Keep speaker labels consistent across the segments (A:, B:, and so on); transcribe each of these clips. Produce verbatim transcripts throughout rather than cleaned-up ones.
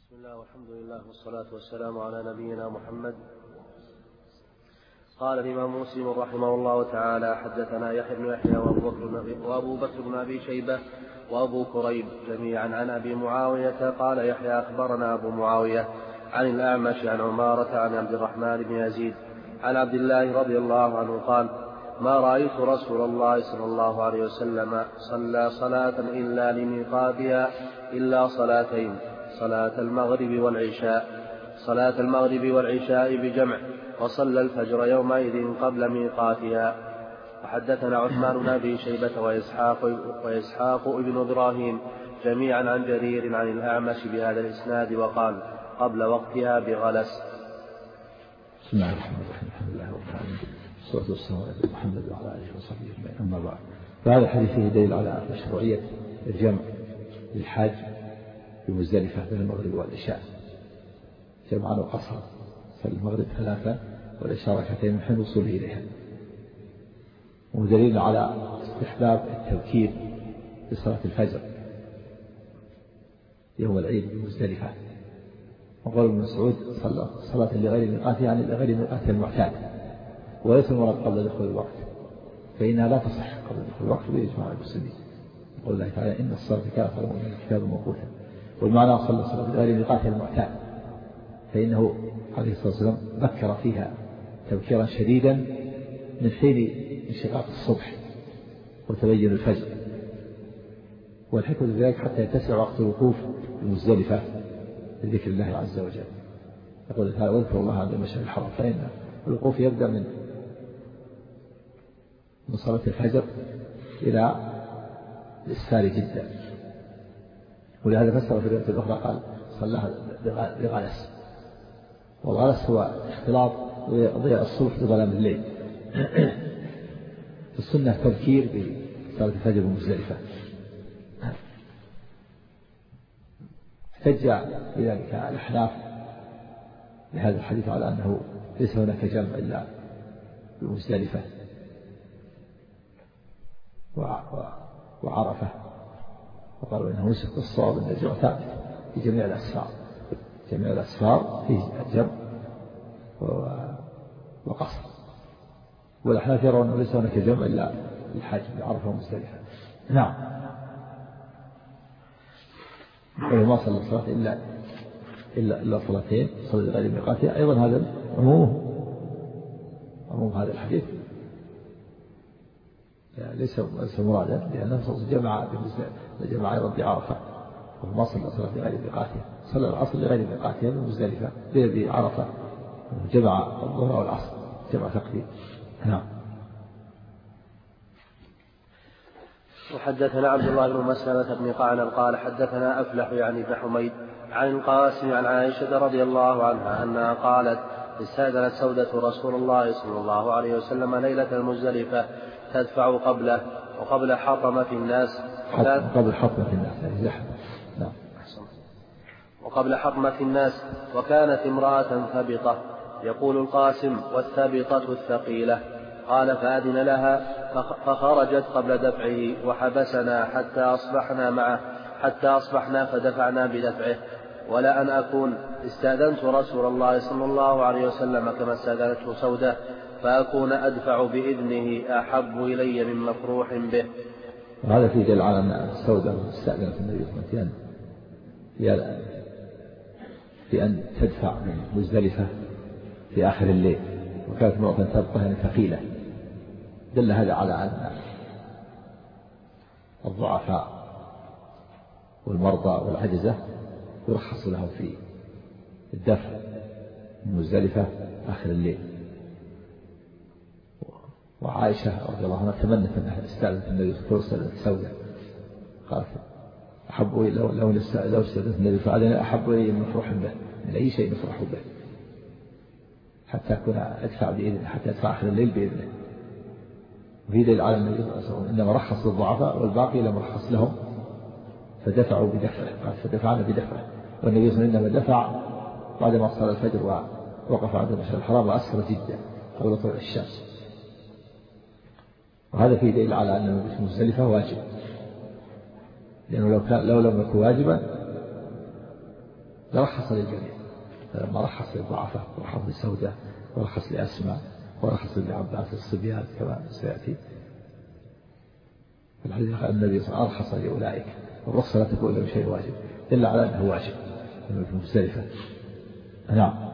A: بسم الله والحمد لله والصلاة والسلام على نبينا محمد. قال الإمام مسلم رحمه الله تعالى: حدثنا يحيى بن يحيى وأبو بكر بن أبي شيبة وأبو كريب جميعا عن أبي معاوية. قال يحيى: أخبرنا أبو معاوية عن الأعمش عن عمارة عن عبد الرحمن بن يزيد عن عبد الله رضي الله عنه قال: ما رأيت رسول الله صلى الله عليه وسلم صلى صلاة إلا لميقاتها إلا صلاتين: صلاة المغرب والعشاء صلاة المغرب والعشاء بجمع، وصلى الفجر يومئذ قبل ميقاتها. وحدثنا عثمان بن أبي شيبة وإسحاق, وإسحاق ابن إبراهيم جميعا عن جرير عن الأعمش بهذا الإسناد وقال: قبل وقتها بغلس.
B: بسم الله الرحمن الرحيم. الحمد لله رب العالمين، والصلاة والسلام على محمد وعلى آله وصحبه أجمعين. أما بعد، فهذا الحديث فيه دليل على مشروعية الجمع للحاج بمزدلفة بين المغرب والعشاء، جمعا وقصرا، صلى المغرب ثلاثة والعشاء ركعتين من حين وصوله إليها. ودليل على استحباب التبكير لصلاة الفجر يوم العيد بمزدلفة. وقال ابن مسعود: صلى صلاة لغير ميقاتها، يعني لغير ميقاتها المعتاد، وليس المراد قبل دخول الوقت، فإنها لا تصح قبل دخول الوقت بإجماع المسلمين. يقول الله تعالى: إن الصلاة كانت على المؤمنين كتابا موقوتا. والمعنى صلى صلاة لغير ميقاتها المعتاد، فإنه عليه الصلاة والسلام بكر فيها تبكيرا شديدا من حين انشقاق الصبح وتبين الفجر، والحكمة ذلك حتى يتسع وقت الوقوف بمزدلفة لذكر الله عز وجل. يقول تعالى: واذكروا الله عند المشعر الحرام، فإن الوقوف يبدأ من من صلاة الفجر إلى الإسفار جدا. ولهذا فسر في الرواية الأخرى قال: صلاها بغلس. والغلس هو اختلاط ضياء الصبح بظلام الليل. في السنة تذكير بصلاة الفجر بمزدلفة. احتج بذلك الأحناف بهذا الحديث على أنه ليس هناك جمع إلا بمزدلفة وعرفة، وقالوا إنه نسخ الصواب أن الجمع ثابت في جميع الأسفار، جميع الأسفار فيه جمع وقصر. والأحناف يرون أنه ليس هناك جمع إلا الحج بعرفة ومزدلفة. نعم. وما صلى الصلاة إلا إلا إلا صلاتين صلى غير ميقاتها. أيضا هذا عموم عموم هذا الحديث ليس ليس مرادا، لأنه جمع جمع أيضا بعرفة، وما صلى الصلاة غير ميقاتها، صلى العصر لغير ميقاتها بمزدلفة بعرفة، جمع الظهر والعصر جمع تقديم. نعم.
A: وحدثنا عبد الله بن مسلمة بن قعنب قال: حدثنا أفلح يعني بن حميد عن القاسم عن عائشة رضي الله عنها أنها قالت: استأذنت سودة رسول الله صلى الله عليه وسلم ليلة المزدلفة تدفع قبله وقبل حطمة الناس
B: قبل حطمة الناس نعم.
A: وقبل حطمة الناس وكانت امرأة ثبطة. يقول القاسم: والثبطة الثقيلة. قال: فأذن لها فخرجت قبل دفعه وحبسنا حتى أصبحنا معه حتى أصبحنا فدفعنا بدفعه. ولا أن أكون استأذنت رسول الله صلى الله عليه وسلم كما استأذنته سودة فأكون أدفع بإذنه أحب إلي من مفروح به.
B: وهذا في دليل على أن السودة استأذنت النبي صلى الله عليه وسلم في أن تدفع من مزدلفة في آخر الليل، وكانت امرأة تبقى ثقيلة. دل هذا على أن الضعفاء والمرضى والعجزة يرخص لهم في الدفع من مزدلفة آخر الليل. وعائشة رضي الله عنها تمنت أنها استأذنت النبي صلى الله عليه وسلم سودة، قالت: أحب لو لو لو استأذنت النبي فعلنا أحب إلي من مفروح به، من أي شيء نفرح به، حتى أكون أدفع بإذنه، حتى أدفع آخر الليل بإذنه. وفي دليل على النبي صلى الله عليه وسلم إنما رخص للضعفاء والباقي لم رخص لهم فدفعوا بدفعه، قال: فدفعنا بدفعه. والنبي صلى الله عليه وسلم دفع بعدما صلى الفجر ووقف عند المشعر الحرام وأسفر جدا قبل طلوع الشمس. وهذا فيه دليل على أن المبيت في مزدلفة واجب، لأنه لو كان لو لم يكن واجبا لرخص للجميع، فلما رخص للضعفاء ورخص للسوداء ورخص لأسماء ورخص لعباس الصبيان كما سيأتي في الحديث النبي صلى الله عليه وسلم أرخص لأولئك، والرخصة لا تكون إلا بشيء واجب إلا على أنه واجب في مزدلفة. نعم.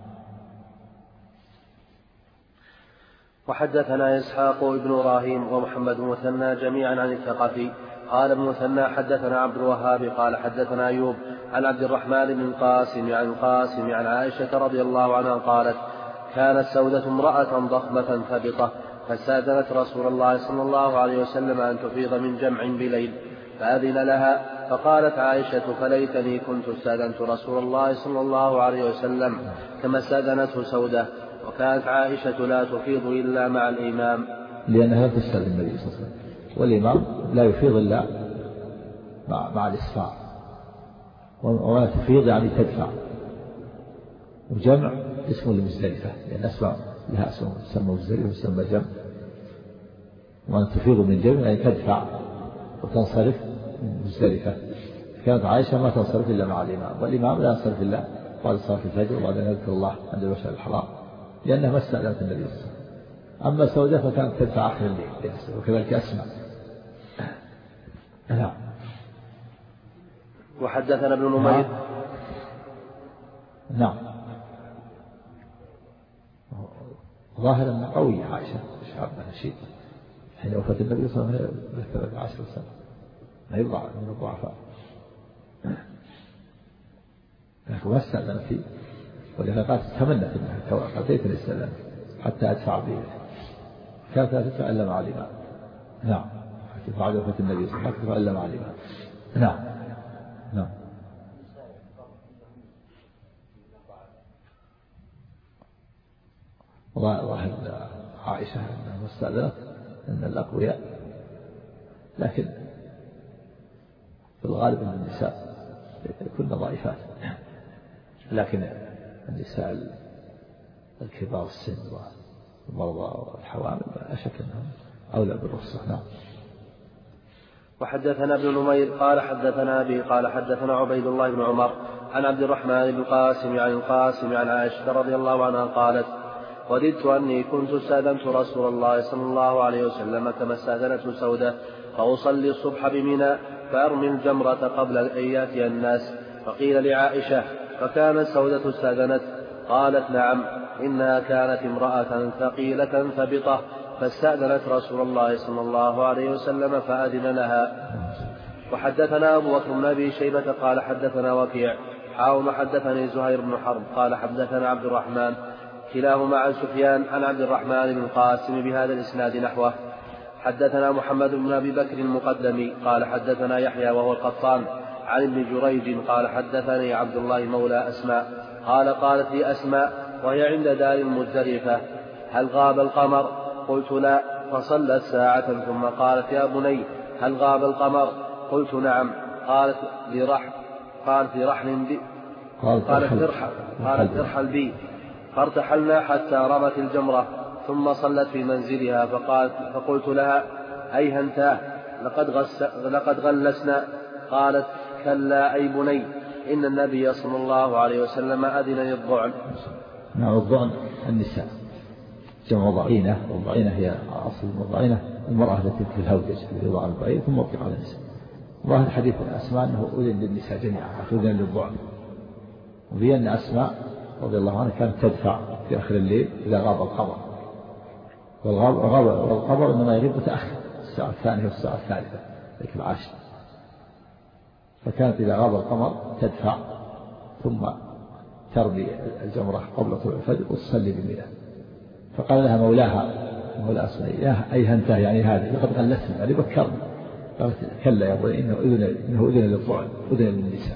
A: وحدثنا إسحاق ابن إبراهيم ومحمد مثنى جميعا عن الثقفي قال ابن مثنى حدثنا عبد الوهاب قال حدثنا أيوب عن عبد الرحمن بن القاسم عن القاسم عن عائشة رضي الله عنها قالت كانت سودة امرأة ضخمة ثبطة فاستأذنت رسول الله صلى الله عليه وسلم أن تفيض من جمع بليل فأذن لها فقالت عائشة فليتني كنت استأذنت رسول الله صلى الله عليه وسلم كما استأذنته سودة. وكانت عائشة لا تفيض إلا مع الإمام
B: لأنها لا تستأذن النبي صلى الله عليه وسلم، والإمام لا يفيض إلا مع, مع الإسفار، ولا تفيض يعني تدفع. وجمع اسم لمزدلفة لأن أسماء لها اسم تسمى مزدلفة وتسمى جمع، وأن تفيض من جمع يعني تدفع وتنصرف من مزدلفة. كانت عائشة ما تنصرف إلا مع الإمام، والإمام لا ينصرف إلا بعد صلاة الفجر وبعد أن يذكر الله عند المشعر الحرام لأنها ما استأذنت النبي صلى الله عليه وسلم. أما سودة فكانت تدفع آخر الليل وكذلك أسماء. نعم.
A: وحدثنا ابن نمير.
B: نعم. ظاهر أن قوي عائشة شعبها نشيط حين وفاة النبي صلى الله عليه وسلم ثلاث عشر سنة ما يضع من الضعفاء، لكن ما استأذن فيه، ولهذا قالت تمنت أنها قضيت الاستئذان حتى أدفع به، كانت لا تدفع إلا مع الإمام. نعم. بعد وفاة النبي صلى الله عليه وسلم تدفع إلا مع الإمام. نعم. نعم. ظاهر عائشة أنها ما استأذنت أن الأقوياء، لكن في الغالب أن النساء كن ضعيفات، لكن النساء الكبار السن والمرضى والحوامل لا شك أنهم أولى بالرخصة. نعم.
A: وحدثنا ابن نمير قال حدثنا أبي قال حدثنا عبيد الله بن عمر عن عبد الرحمن بن القاسم عن القاسم عن عائشة رضي الله عنها قالت وددت أني كنت استأذنت رسول الله صلى الله عليه وسلم كما استأذنته سودة فأصلي الصبح بمنى فأرمي الجمرة قبل أن يأتي الناس، فقيل لعائشة فكانت سودة استأذنت؟ قالت نعم إنها كانت امرأة ثقيلة ثبطة فاستأذنت رسول الله صلى الله عليه وسلم فأذن لها. وحدثنا أبو بكر بن أبي شيبة قال حدثنا وكيع حاول حدثني زهير بن حرب قال حدثنا عبد الرحمن كلاهما عن سفيان عن عبد الرحمن بن القاسم بهذا الإسناد نحوه. حدثنا محمد بن أبي بكر المقدمي قال حدثنا يحيى وهو القطان عن ابن جريج قال حدثني عبد الله مولى أسماء قال قالت لي أسماء وهي عند دار المزدلفة هل غاب القمر؟ قلت لا، فصلت ساعة ثم قالت يا بني هل غاب القمر؟ قلت نعم. قالت لرحل قالت لرحل بي قالت ارحل قالت ارحل بي فارتحلنا حتى رمت الجمرة ثم صلت في منزلها فقالت فقلت لها أيهنتاه لقد, غس لقد غلسنا؟ قالت كلا أي بني إن النبي صلى الله عليه وسلم أذن للضعن.
B: نعم. الضعن النساء جمع ضعينة، والضعينة هي أصل الضعينة المرأة التي في الهودج في وضع البعير ثم وقع على النساء. ظاهر حديث أسماء أنه أذن للنساء جميعا أذن للضعن، وفي أن أسماء رضي الله عنها كانت تدفع في آخر الليل إذا غاب القمر، والقمر إنما يغيب متأخر الساعة الثانية والساعة الثالثة ذيك العاشر، فكانت إذا غاب القمر تدفع ثم ترمي الجمرة قبل طلوع الفجر وتصلي بمنى. فقال لها مولاها مولى أسماء أيهنتاه يعني هذه لقد غلسنا يعني بكرنا. قالت كلا يا بني إنه أذن إنه أذن للضعن أذن للنساء.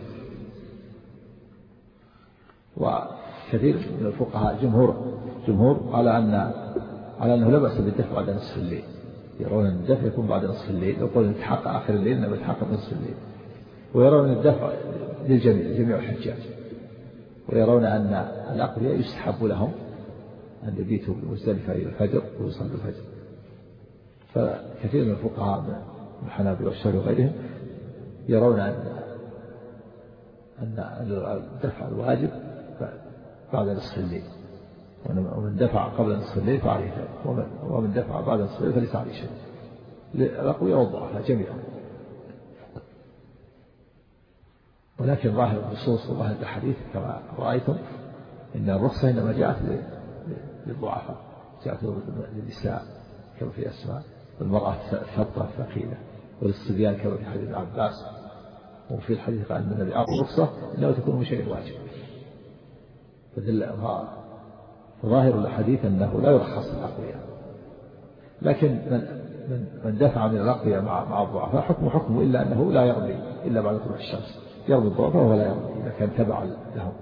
B: وكثير من الفقهاء جمهور جمهور على أن على أنه لا بأس بالدفع بعد نصف الليل، يرون أن الدفع يكون بعد نصف الليل، يقول يتحقق آخر الليل إنه يتحقق نصف الليل، ويرون أن الدفع للجميع جميع الحجاج، ويرون أن الأقوياء يستحب لهم أن يبيتوا بمزدلفة إلى الفجر ويصلوا الفجر. فكثير من الفقهاء من الحنابلة والشافعية وغيرهم يرون أن أن دفع الواجب بعد نصف الليل، ومن دفع قبل نصف الليل فعليه ذلك، ومن دفع بعد نصف الليل فليس عليه شيء، الأقوياء والضعفاء جميعا. ولكن ظاهر النصوص وظاهر الحديث كما رأيتم إن الرخصة إنما جاءت للضعفاء، جاءت للنساء كما في أسماء، والمرأة الثبطة الثقيلة، وللصبيان كما في حديث عباس. وفي الحديث قال أن النبي أعطى الرخصة إنه تكون من شيء واجب. فظاهر الحديث أنه لا يرخص الأقوياء، لكن من من من دفع من الأقوياء مع مع الضعفاء حكم حكمه، إلا أنه لا يرمي إلا بعد طلوع الشمس، يرمي الضعفاء ولا يرمي إذا كان تبعا لهم.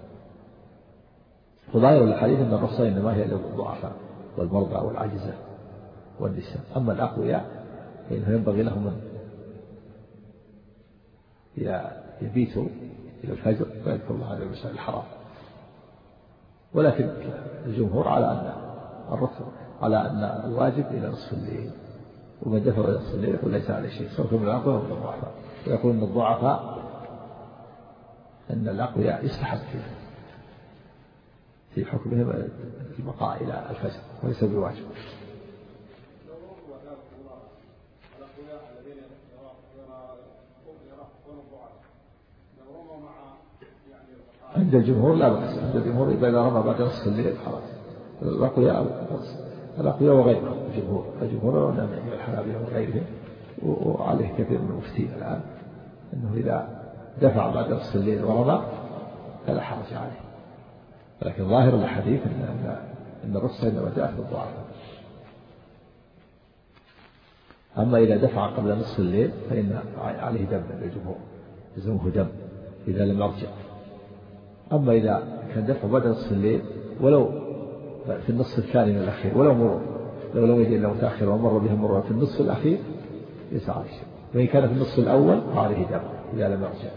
B: فظاهر الحديث أن الرخصة إنما هي للضعفاء والمرضى والعاجزة والنساء. أما الأقوياء فإنه ينبغي لهم أن يبيتوا إلى الفجر ويذكر الله على المساء الحرام. ولكن الجمهور على أن الرخصة على أن الواجب إلى نصف الليل، ومن دفع إلى نصف الليل يقول ليس عليه شيء، سواء من الأقوياء أو الضعفاء. ويقول أن الضعفاء أن الأقوياء يستحب فيه في حكمهم البقاء إلى الفجر وليس بواجب. عند الجمهور لا بأس، عند الجمهور إذا رمى بعد نصف الليل خلاص. الأقوياء الأقوياء وغيرهم الجمهور الجمهور من الحنابلة وغيرهم، وعليه كثير من المفتين الآن أنه إذا دفع بعد نصف الليل ورمى فلا حرج عليه. لكن ظاهر الحديث أن أن الرخصة إنما جاءت للضعفاء. أما إذا دفع قبل نصف الليل فإن عليه دم للجمهور، يلزمه دم إذا لم يرجع. أما إذا كان دفع بعد نصف الليل ولو في النصف الثاني من الأخير ولو مرور، لو لم يجد إلا متأخر ومر بها مرة في النصف الأخير ليس عليه شيء، وإن كان في النصف الأول فعليه دم إذا لم يرجع.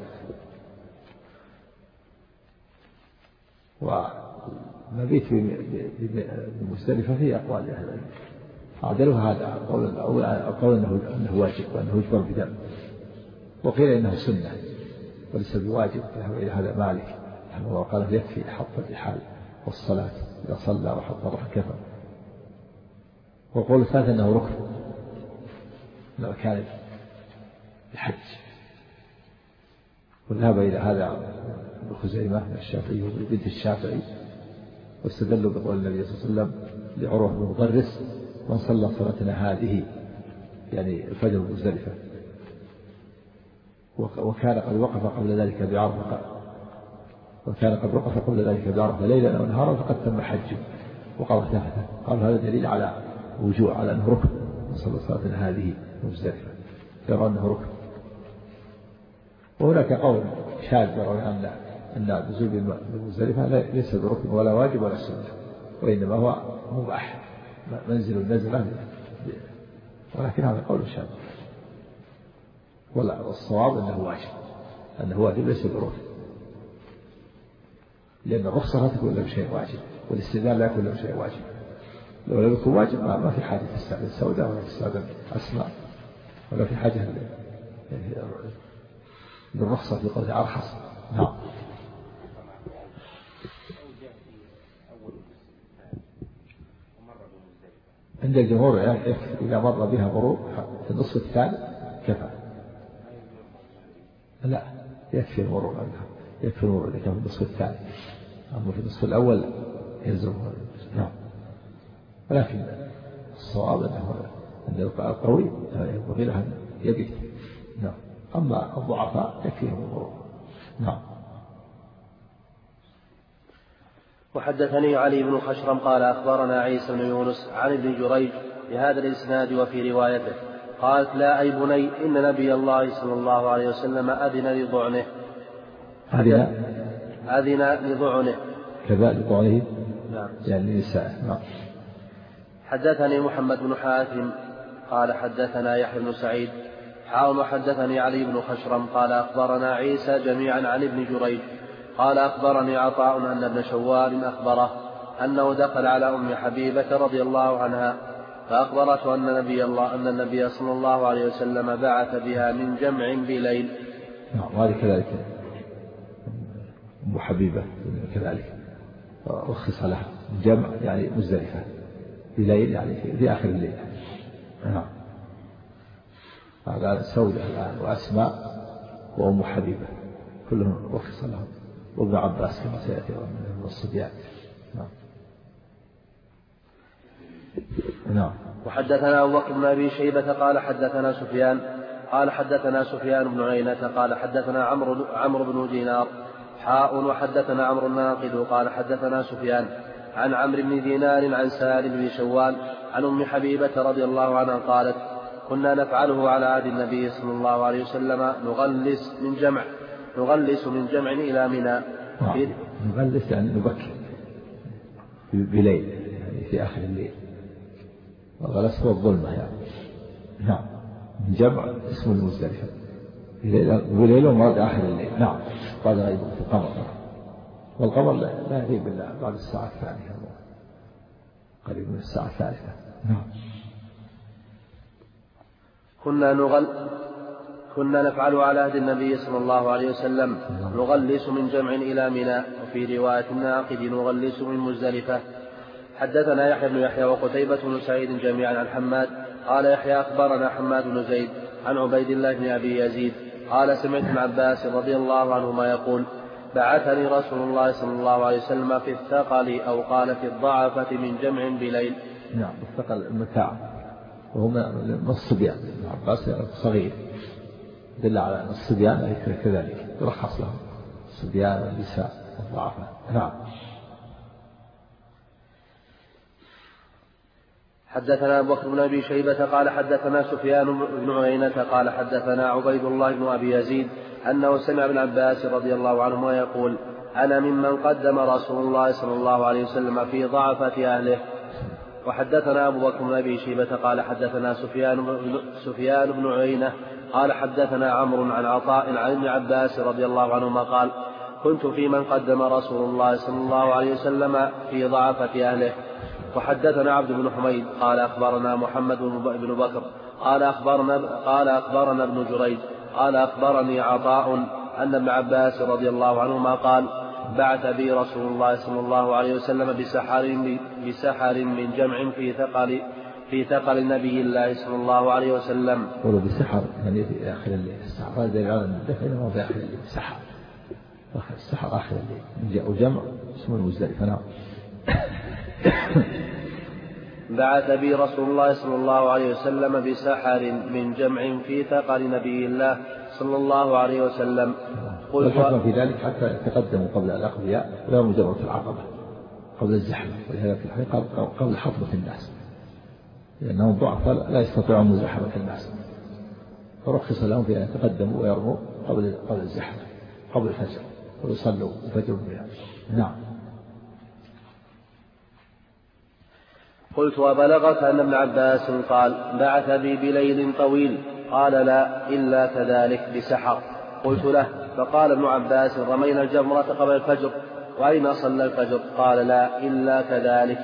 B: والمبيت بمزدلفة فيه أقوال أهل العلم، عدلها هذا القول أنه واجب وأنه يجبر بدم، وقيل إنه سنة وليس بواجب. إلى هذا مالك رحمه الله قال يكفي حط الرحال والصلاة إذا صلى وحط الرحل كفى. وقول الثالث أنه ركن لو كان الحج. وذهب إلى هذا ابن خزيمة الشافعي وبنت الشافعي، واستدلوا بقول النبي صلى الله عليه وسلم لعروة بن مضرس من صلى صلاتنا هذه يعني الفجر مزدلفة وكان قد وقف قبل ذلك بعرفة وكان قد وقف قبل ذلك بعرفة ليلا ونهارا فقد تم حجه وقضى تفته. قال هذا دليل على وجوع على أنه ركن من صلى صلاتنا هذه مزدلفة، يرى أنه ركن. وهناك قول شاذ يرى أن أن النزول بمزدلفة ليس بركن ولا واجب ولا سنة، وإنما هو مباح منزل النزلة، ولكن هذا قول شاذ. ولا والصواب أنه واجب، أنه واجب ليس بركن، لأن الرخصة لا تكون إلا بشيء واجب، والاستئذان لا يكون إلا بشيء واجب. لو لم يكن واجب ما في حاجة تستأذن السوداء ولا تستأذن أسماء، ولا في حاجة للرخصة في قول أرخص. نعم. عند الجمهور إذا مر بها مرور في النصف الثاني كفى. لا يكفي المرور عنها، يكفي المرور إذا كان في النصف الثاني، أما في النصف الأول يلزم. نعم. ولكن الصواب أنه أن القوي ينبغي له أن يبيت. نعم. أما الضعفاء يكفيهم المرور. نعم.
A: وحدثني علي بن خشرم قال أخبرنا عيسى بن يونس عن ابن جريج بهذا الإسناد وفي روايته قالت لا أي بني إن نبي الله صلى الله عليه وسلم أذن لضعنه
B: أذن
A: أذن لضعنه
B: كذا لضعنه.
A: نعم.
B: يعني نساء. نعم.
A: حدثني محمد بن حاتم قال حدثنا يحيى بن سعيد حاول وحدثني علي بن خشرم قال أخبرنا عيسى جميعا عن ابن جريج قال أخبرني عطاء أن ابن شوال أخبره أنه دخل على أم حبيبة رضي الله عنها فأخبرته أن نبي الله أن النبي صلى الله عليه وسلم بعث بها من جمع بليل.
B: نعم. وهذه كذلك أم حبيبة كذلك رخص لها الجمع يعني مزدلفة في ليل يعني في آخر الليل. نعم. هذا سودة الآن وأسماء وأم حبيبة كلهم رخص لهم، وابن عباس كما سيأتي من الصبيان. نعم. نعم.
A: وحدثنا أبو بكر بن أبي شيبة قال حدثنا سفيان قال حدثنا سفيان بن عيينة قال حدثنا عمرو عمرو بن دينار حاء وحدثنا عمرو الناقد قال حدثنا سفيان عن عمرو بن دينار عن سالم بن شوال عن أم حبيبة رضي الله عنها قالت كنا نفعله على عهد النبي صلى الله عليه وسلم نغلس من جمع نغلس من جمع إلى منى.
B: نغلس يعني نبكر بليل يعني في آخر الليل، والغلس هو الظلمة يعني. نعم. من جمع اسم المزدلفة بليل ومراد آخر الليل. نعم. بعد غيب في القمر، والقمر لا يغيب إلا بعد الساعة الثانية قريب من الساعة الثالثة. نعم.
A: كنا نغل كنا نفعل على عهد النبي صلى الله عليه وسلم نغلس من جمع إلى منى، وفي رواية الناقد نغلس من مزدلفة. حدثنا يحيى بن يحيى وقتيبة بن سعيد جميعا عن حماد قال يحيى أخبرنا حماد بن زيد عن عبيد الله بن أبي يزيد قال سمعت ابن عباس رضي الله عنهما يقول بعثني رسول الله صلى الله عليه وسلم في الثقل أو قال في الضعفة من جمع بليل.
B: نعم. الثقل المتاع وهو من الصبيان. ابن عباس صغير دل على أن الصبيان كذلك يرخص لهم الصبيان والنساء والضعفاء. نعم.
A: حدثنا أبو بكر بن أبي شيبة قال حدثنا سفيان بن عيينة قال حدثنا عبيد الله بن أبي يزيد أنه سمع ابن عباس رضي الله عنهما يقول أنا ممن قدم رسول الله صلى الله عليه وسلم في ضعفة أهله. وحدثنا أبو بكر بن أبي شيبة قال حدثنا سفيان بن, سفيان بن عيينة قال حدثنا عمرو عن عطاء عن ابن عباس رضي الله عنهما قال كنت في من قدم رسول الله صلى الله عليه وسلم في ضعفة أهله. وحدثنا عبد بن حميد قال أخبرنا محمد بن بكر قال أخبرنا, قال أخبرنا ابن جريج قال أخبرني عطاء أن ابن عباس رضي الله عنهما قال بعث بي رسول الله صلى الله عليه وسلم بسحر, بسحر من جمع في ثقل في ثقل نبي الله صلى الله عليه وسلم.
B: قولوا بسحر يعني في آخر الليل. السحر هذا العالم الدفع هو في آخر الليل. سحر السحر آخر الليل وجمع اسمه المزدلفة. نعم.
A: بعث بي رسول الله صلى الله عليه وسلم بسحر من جمع في ثقل نبي الله صلى الله عليه وسلم.
B: والحكم في ذلك حتى تقدموا قبل الأقضياء ولا مجرد العقبة قبل الزحمة، ولهذا في الحقيقة قبل حطمة الناس لأنهم ضعفاء لا يستطيعون مزاحمة الناس، فرخص لهم في أن يتقدموا ويرموا قبل قبل الزحمة قبل الفجر ويصلوا الفجر بها. نعم.
A: قلت وبلغك أن ابن عباس قال بعث بي بليل طويل؟ قال لا إلا كذلك بسحر. قلت له فقال ابن عباس رمينا الجمرة قبل الفجر وأين صلى الفجر؟ قال لا إلا كذلك.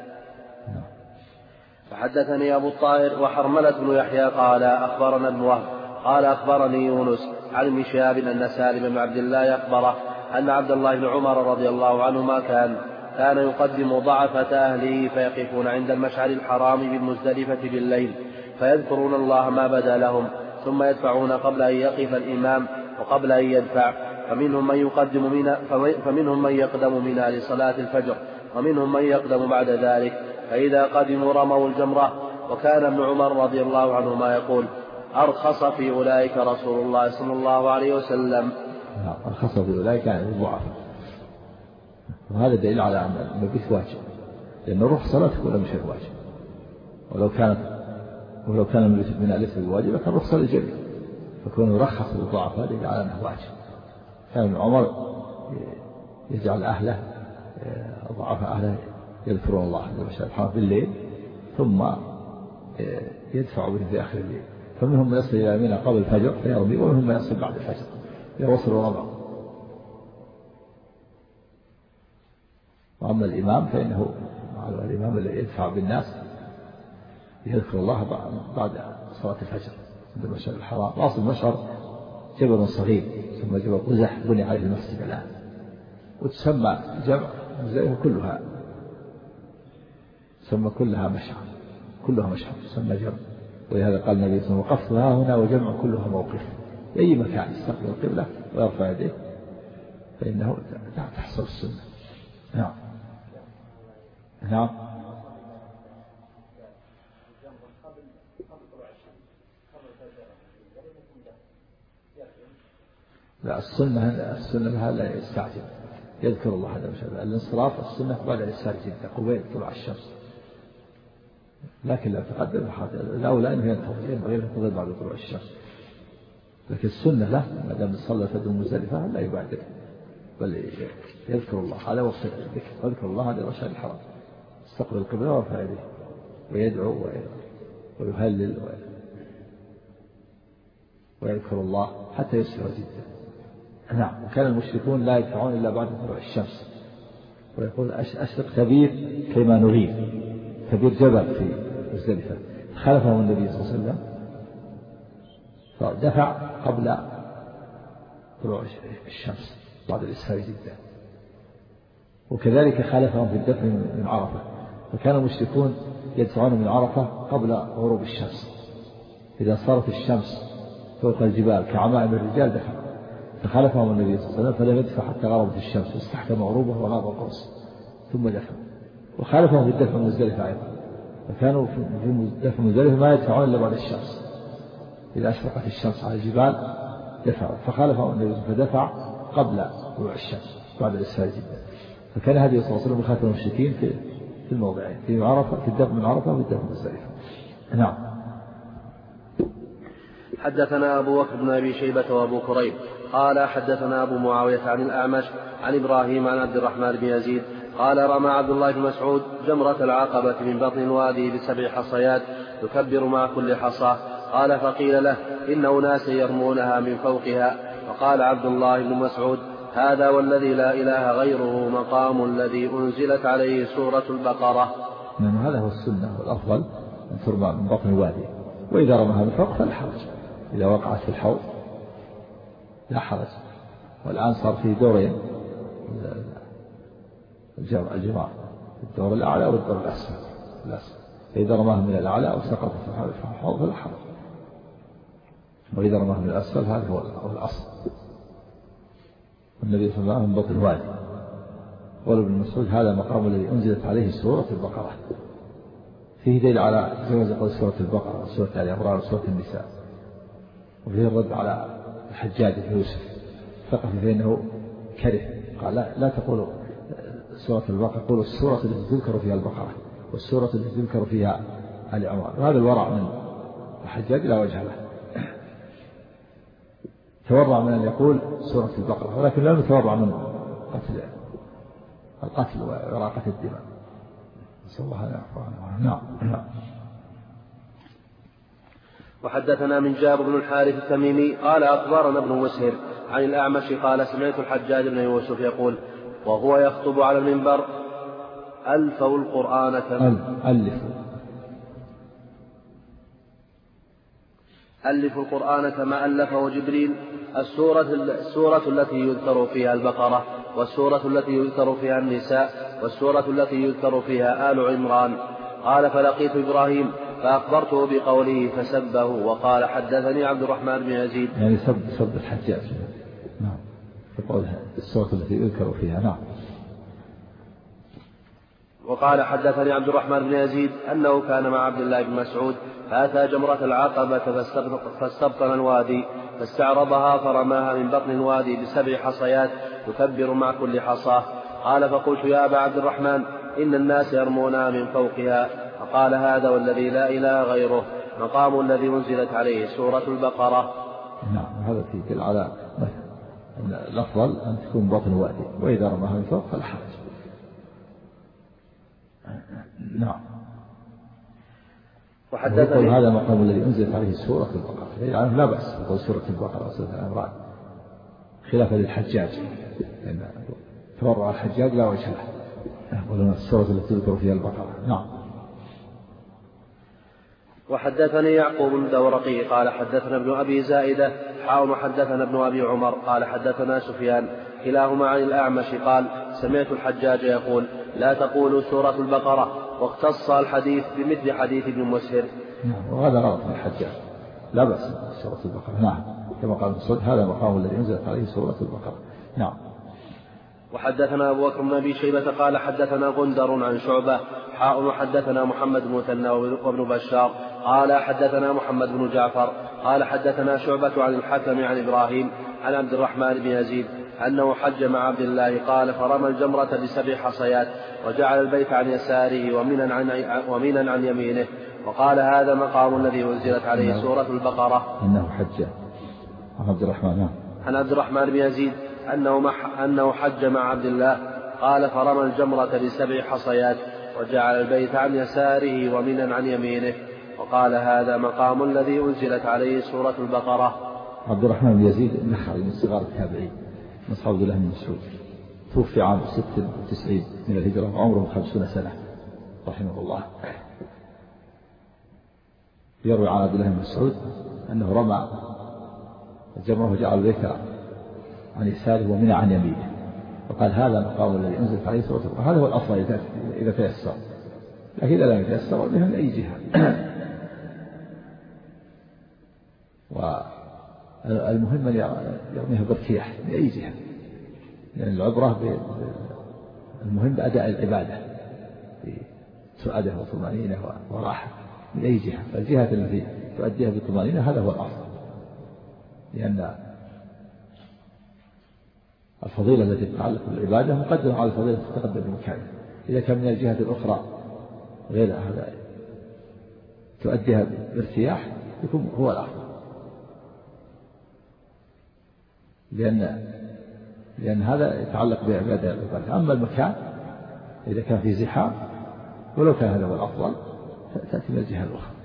A: فحدثني أبو الطاهر وحرملة بن يحيى قال أخبرنا ابن وهب قال أخبرني يونس عن ابن شهاب أن سالم بن عبد الله أخبره أن عبد الله بن عمر رضي الله عنهما كان كان يقدم ضعفة أهله فيقفون عند المشعر الحرام بالمزدلفة بالليل فيذكرون الله ما بدا لهم ثم يدفعون قبل أن يقف الإمام وقبل أن يدفع، فمنهم من يقدم منا فمنهم من يقدم منا لصلاة الفجر ومنهم من يقدم بعد ذلك، فإذا قدموا رموا الجمرة. وكان ابن عمر رضي الله عنهما يقول أرخص في أولئك رسول الله صلى الله عليه وسلم.
B: أرخص في أولئك يعني الضعفاء، وهذا دليل على أن المبيت واجب، لأن الرخصة لا تكون مش واجب، ولو كانت ولو كان المبيت من ليس بواجب كان رخصة للجميع، فكون يرخص للضعفاء دليل على أنه واجب. كان ابن عمر يجعل أهله ضعفاء أهله يذكرون الله عند المشعر الحرام بالليل ثم يدفع بهم في آخر الليل، فمنهم من يصل إلى منى قبل الفجر فيرمي، ومنهم من يصل بعد الفجر يوصل ورمى. وأما الإمام فإنه الإمام الذي يدفع بالناس يذكر الله بعد صلاة الفجر عند المشعر الحرام. أصل المشعر جبل صغير ثم جبل قزح بني عليه المسجد الآن، وتسمى جمع مزدلفة كلها، تسمى كلها مشعر، كلها مشعر تسمى جمع. ولهذا قال النبي صلى الله عليه وسلم وقفتها هنا وجمع كلها موقف، في أي مكان يستقبل القبلة ويرفع يديه فإنه تحصل السنة. نعم نعم. لا السنة السنة لا يستعجل، يذكر الله هذا وجل. الانصراف السنة بعد الإسفار جدا قبيل طلوع الشمس، لكن لا تقدم الأولى أنه ينتظر ينبغي ينتظر بعد طلوع الشمس، لكن السنة له ما دام صلى تدوم مزدلفة لا يبادر بل يذكر الله. هذا وقت الذكر، يذكر الله هذا رشاد الحرام، يستقبل القبلة ويرفع يديه ويدعو ويهلل ويذكر الله حتى يسرع جدا. نعم. وكان المشركون لا يدفعون إلا بعد طلوع الشمس، ويقول أشرق كبير كيما نغير، كبير جبل في مزدلفة، خلفهم النبي صلى الله عليه وسلم فدفع قبل طلوع الشمس بعد الإسفار جدا. وكذلك خالفهم في الدفع من عرفة، فكان المشركون يدفعون من عرفة قبل غروب الشمس، إذا صارت الشمس فوق الجبال كعمائم الرجال دفع، فخالفهم النبي صلى الله عليه وسلم فلم يدفع حتى غربت الشمس واستحكم غروبه وغاب القرص ثم دفع. وخالفهم في الدفع مزدلفة أيضا، فكانوا في دفع مزدلفة ما يدفعون إلا بعد الشمس، إذا أشرقت الشمس على الجبال دفعوا، فخالفهم النبي فدفع قبل طلوع الشمس بعد الإسفار جدا. فكان هذه صلى الله عليه وسلم يخالف المشركين في في الموضعين، في عرفة في الدفع من عرفة وفي الدفع مزدلفة. نعم.
A: حدثنا أبو بكر بن أبي شيبة وأبو كريب قال حدثنا أبو معاوية عن الأعمش عن إبراهيم عن عبد الرحمن بن يزيد قال رمى عبد الله بن مسعود جمرة العقبة من بطن الوادي بسبع حصيات يكبر مع كل حصى. قال فقيل له إن أناسا يرمونها من فوقها، فقال عبد الله بن مسعود هذا والذي لا إله غيره مقام الذي أنزلت عليه سورة البقرة.
B: يعني هذا هو السنة والأفضل أن ترمى من بطن الوادي، وإذا رماها من فوق فلا حرج، إذا وقعت في الحوض لا حرج. والآن صار في دورين الجماعة، الدور الأعلى والدور الأسفل، فإذا رماها من الأعلى وسقط في الحوض فلا حرج، وإذا رماها من الأسفل هذا هو الأصل. النبي صلى الله عليه وسلم من بطن الوادي. قال ابن مسعود هذا مقام الذي أنزلت عليه سورة البقرة، فيه دليل على جواز قول سورة البقرة وسورة آل عمران وسورة النساء، وفيه الرد على الحجاج بن يوسف ثقفي فإنه كره، قال لا, لا تقولوا سورة البقرة، قولوا السورة التي تذكر فيها البقرة والسورة التي تذكر فيها آل عمران. وهذا الورع من الحجاج لا وجه له، تورع من أن يقول سورة البقرة، ولكن لم يتورع من قتل القتل وإراقة الدماء. نسأل الله أن يعفو عنه. نعم.
A: وحدثنا من جابر بن الحارث التميمي قال أخبرنا ابن مسهر عن الأعمش قال سمعت الحجاج بن يوسف يقول وهو يخطب على المنبر ألفوا القرآن كما
B: ألفوا
A: ألفوا القرآن كما ألفه جبريل، السورة, السورة التي يذكر فيها البقرة، والسورة التي يذكر فيها النساء، والسورة التي يذكر فيها آل عمران. قال فلقيت إبراهيم فأخبرته بقوله فسبه، وقال حدثني عبد الرحمن بن يزيد
B: يعني سب سب الحجاج. نعم. فقولها السورة التي يذكر فيها. نعم.
A: وقال حدثني عبد الرحمن بن يزيد أنه كان مع عبد الله بن مسعود فأتى جمرة العقبة فاستبطن الوادي فاستعرضها فرماها من بطن الوادي بسبع حصيات يكبر مع كل حصاة. قال فقلت يا أبا عبد الرحمن إن الناس يرمونها من فوقها، فقال هذا والذي لا إله غيره مقام الذي أنزلت عليه سورة البقرة.
B: نعم. هذا في على الأفضل أن تكون بطن الوادي، وإذا رماها من فوق فلا حرج. نعم. وحدثني هذا مقام الذي أنزلت عليه سورة البقرة، يعني لا بأس بقول سورة البقرة وسورة العمران خلافا للحجاج، لأن تورع الحجاج لا وجه له، يقولون السورة التي تذكر فيها البقرة. نعم.
A: وحدثني يعقوب بن دورقي قال حدثنا ابن أبي زائدة حاون حدثنا ابن أبي عمر قال حدثنا سفيان كلاهما عن الأعمش قال سمعت الحجاج يقول لا تقولوا سورة البقرة، واختص الحديث بمثل حديث ابن مسهر.
B: نعم، وهذا غلط من الحجاج، لا بأس سورة البقرة. نعم، كما قال مسعود هذا مقام الذي أنزلت عليه سورة البقرة. نعم.
A: وحدثنا أبو بكر بن أبي شيبة قال حدثنا غندر عن شعبة حاء وحدثنا محمد بن مثنى وابن بشار قال حدثنا محمد بن جعفر قال حدثنا شعبة عن الحكم عن إبراهيم عن عبد الرحمن بن يزيد أنه حج مع عبد الله قال فرمى الجمرة بسبع حصيات وجعل البيت عن يساره ومنا عن, ومنا عن يمينه، وقال هذا مقام الذي أنزلت عليه سورة البقرة.
B: إنه حج عن عبد الرحمن
A: عن عبد الرحمن بن يزيد أنه, أنه حج مع عبد الله قال فرمى الجمرة بسبع حصيات وجعل البيت عن يساره ومنا عن يمينه، وقال هذا مقام الذي أنزلت عليه سورة البقرة.
B: عبد الرحمن بن يزيد النخعي من صغار التابعين من أصحاب عبد الله بن مسعود، توفي عام ست وتسعين من الهجرة وعمره خمسون سنة رحمه الله. يروي عن عبد الله بن مسعود أنه رمى الجمرة وجعل البيت عن يساره ومن عن يمينه، وقال هذا مقام الذي أنزلت عليه سورة البقرة. هذا هو الأصل إذا تيسر، لكن إذا لم يتيسر بها من أي جهة. والمهم أن يرميها بارتياح من أي جهة، لأن العبرة المهم بأداء العبادة بسعادة وطمأنينة وراحة من أي جهة، فالجهة التي تؤديها بطمأنينة هذا هو الأصل، لأن الفضيلة التي تتعلق بالعبادة مقدمة على الفضيلة التي تتقدم بمكانها. إذا كان من الجهة الأخرى غير هذا تؤديها بارتياح يكون هو الأفضل، لأن لأن هذا يتعلق بعبادة العبادة. أما المكان إذا كان في زحام ولو كان هذا هو الأفضل تأتي من الجهة الأخرى،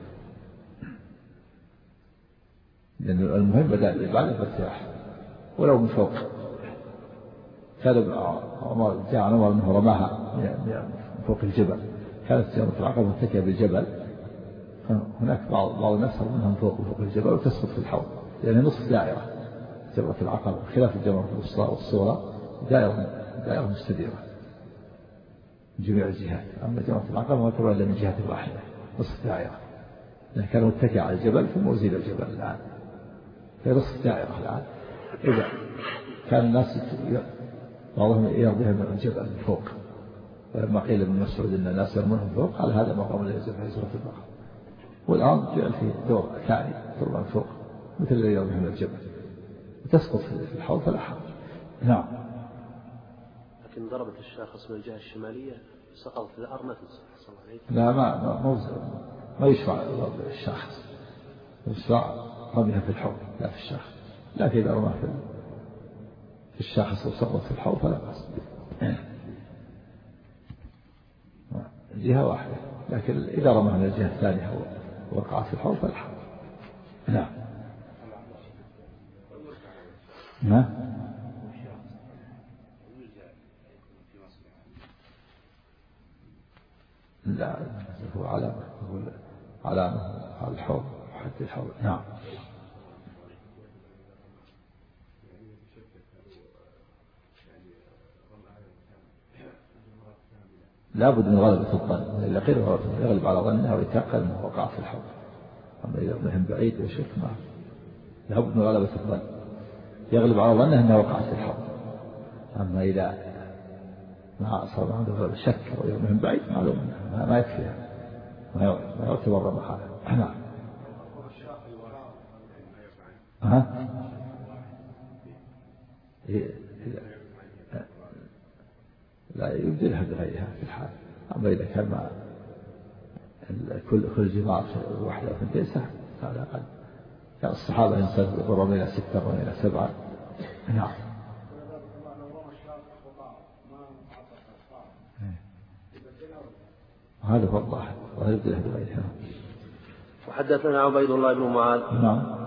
B: لأن المهم بدأ العبادة بارتياح ولو من فوق. كان عمر جاء عن عمر أنه رماها من فوق الجبل، كانت جمرة العقبة متكئة بالجبل، هناك بعض بعض الناس رماها من فوق فوق الجبل وتسقط في الحوض، لأنها نصف دائرة جمرة العقبة، خلاف الجمرة والصورة دائرة دائرة مستديرة من جميع الجهات. أما جمرة العقبة ما ترى إلا من جهة واحدة نصف دائرة، لأن كان متكئ على الجبل ثم أزيل الجبل الآن في نصف دائرة الآن. إذا كان الناس بعضهم يرميها من الجبل من فوق، ولما قيل ابن مسعود ان الناس يرمونها من فوق قال هذا مقام الذي ينزل عليه سورة البقرة. والآن جعل في دور ثاني ترمى من فوق مثل الذي يرميها من الجبل وتسقط في الحوض فلا حرج. نعم.
A: لكن ضربت الشاخص من الجهة الشمالية سقطت في الأرض ما تنصح.
B: لا ما ما ما يشفع ضرب الشاخص، يشفع رميها في الحوض لا في الشاخص، لكن إذا رمى في الشاخص وسقط في الحوض فلا بأس. جهة واحدة، لكن إذا رمى من الجهة الثانية ووقع في الحوض فلا حرج. نعم. ما لا هو علامة، هو علامة على الحوض حتى الحوض. نعم. لا بد من غلبة الظن، إلا قيل يغلب على ظنه ويتيقن أنه وقع في الحوض. أما إذا ظن بعيد وشك ما لا بد من غلبة الظن، يغلب على ظنه أنه وقع في الحوض. أما إذا ما أصاب عنده غلبة الشك ويظن بعيد معلوم ما, ما يكفي، ما يعتبر رمى هذا. نعم. ها لا يبدلها بغيرها في الحال. أما إذا كان مع كل كل جماعة واحدة في البيت سهل، هذا قد كان الصحابة ينسب رمينا ستة رمينا سبعة. نعم. هذا هو الله وهذا يبدلها بغيرها.
A: وحدثنا عبيد الله بن معاذ.
B: نعم.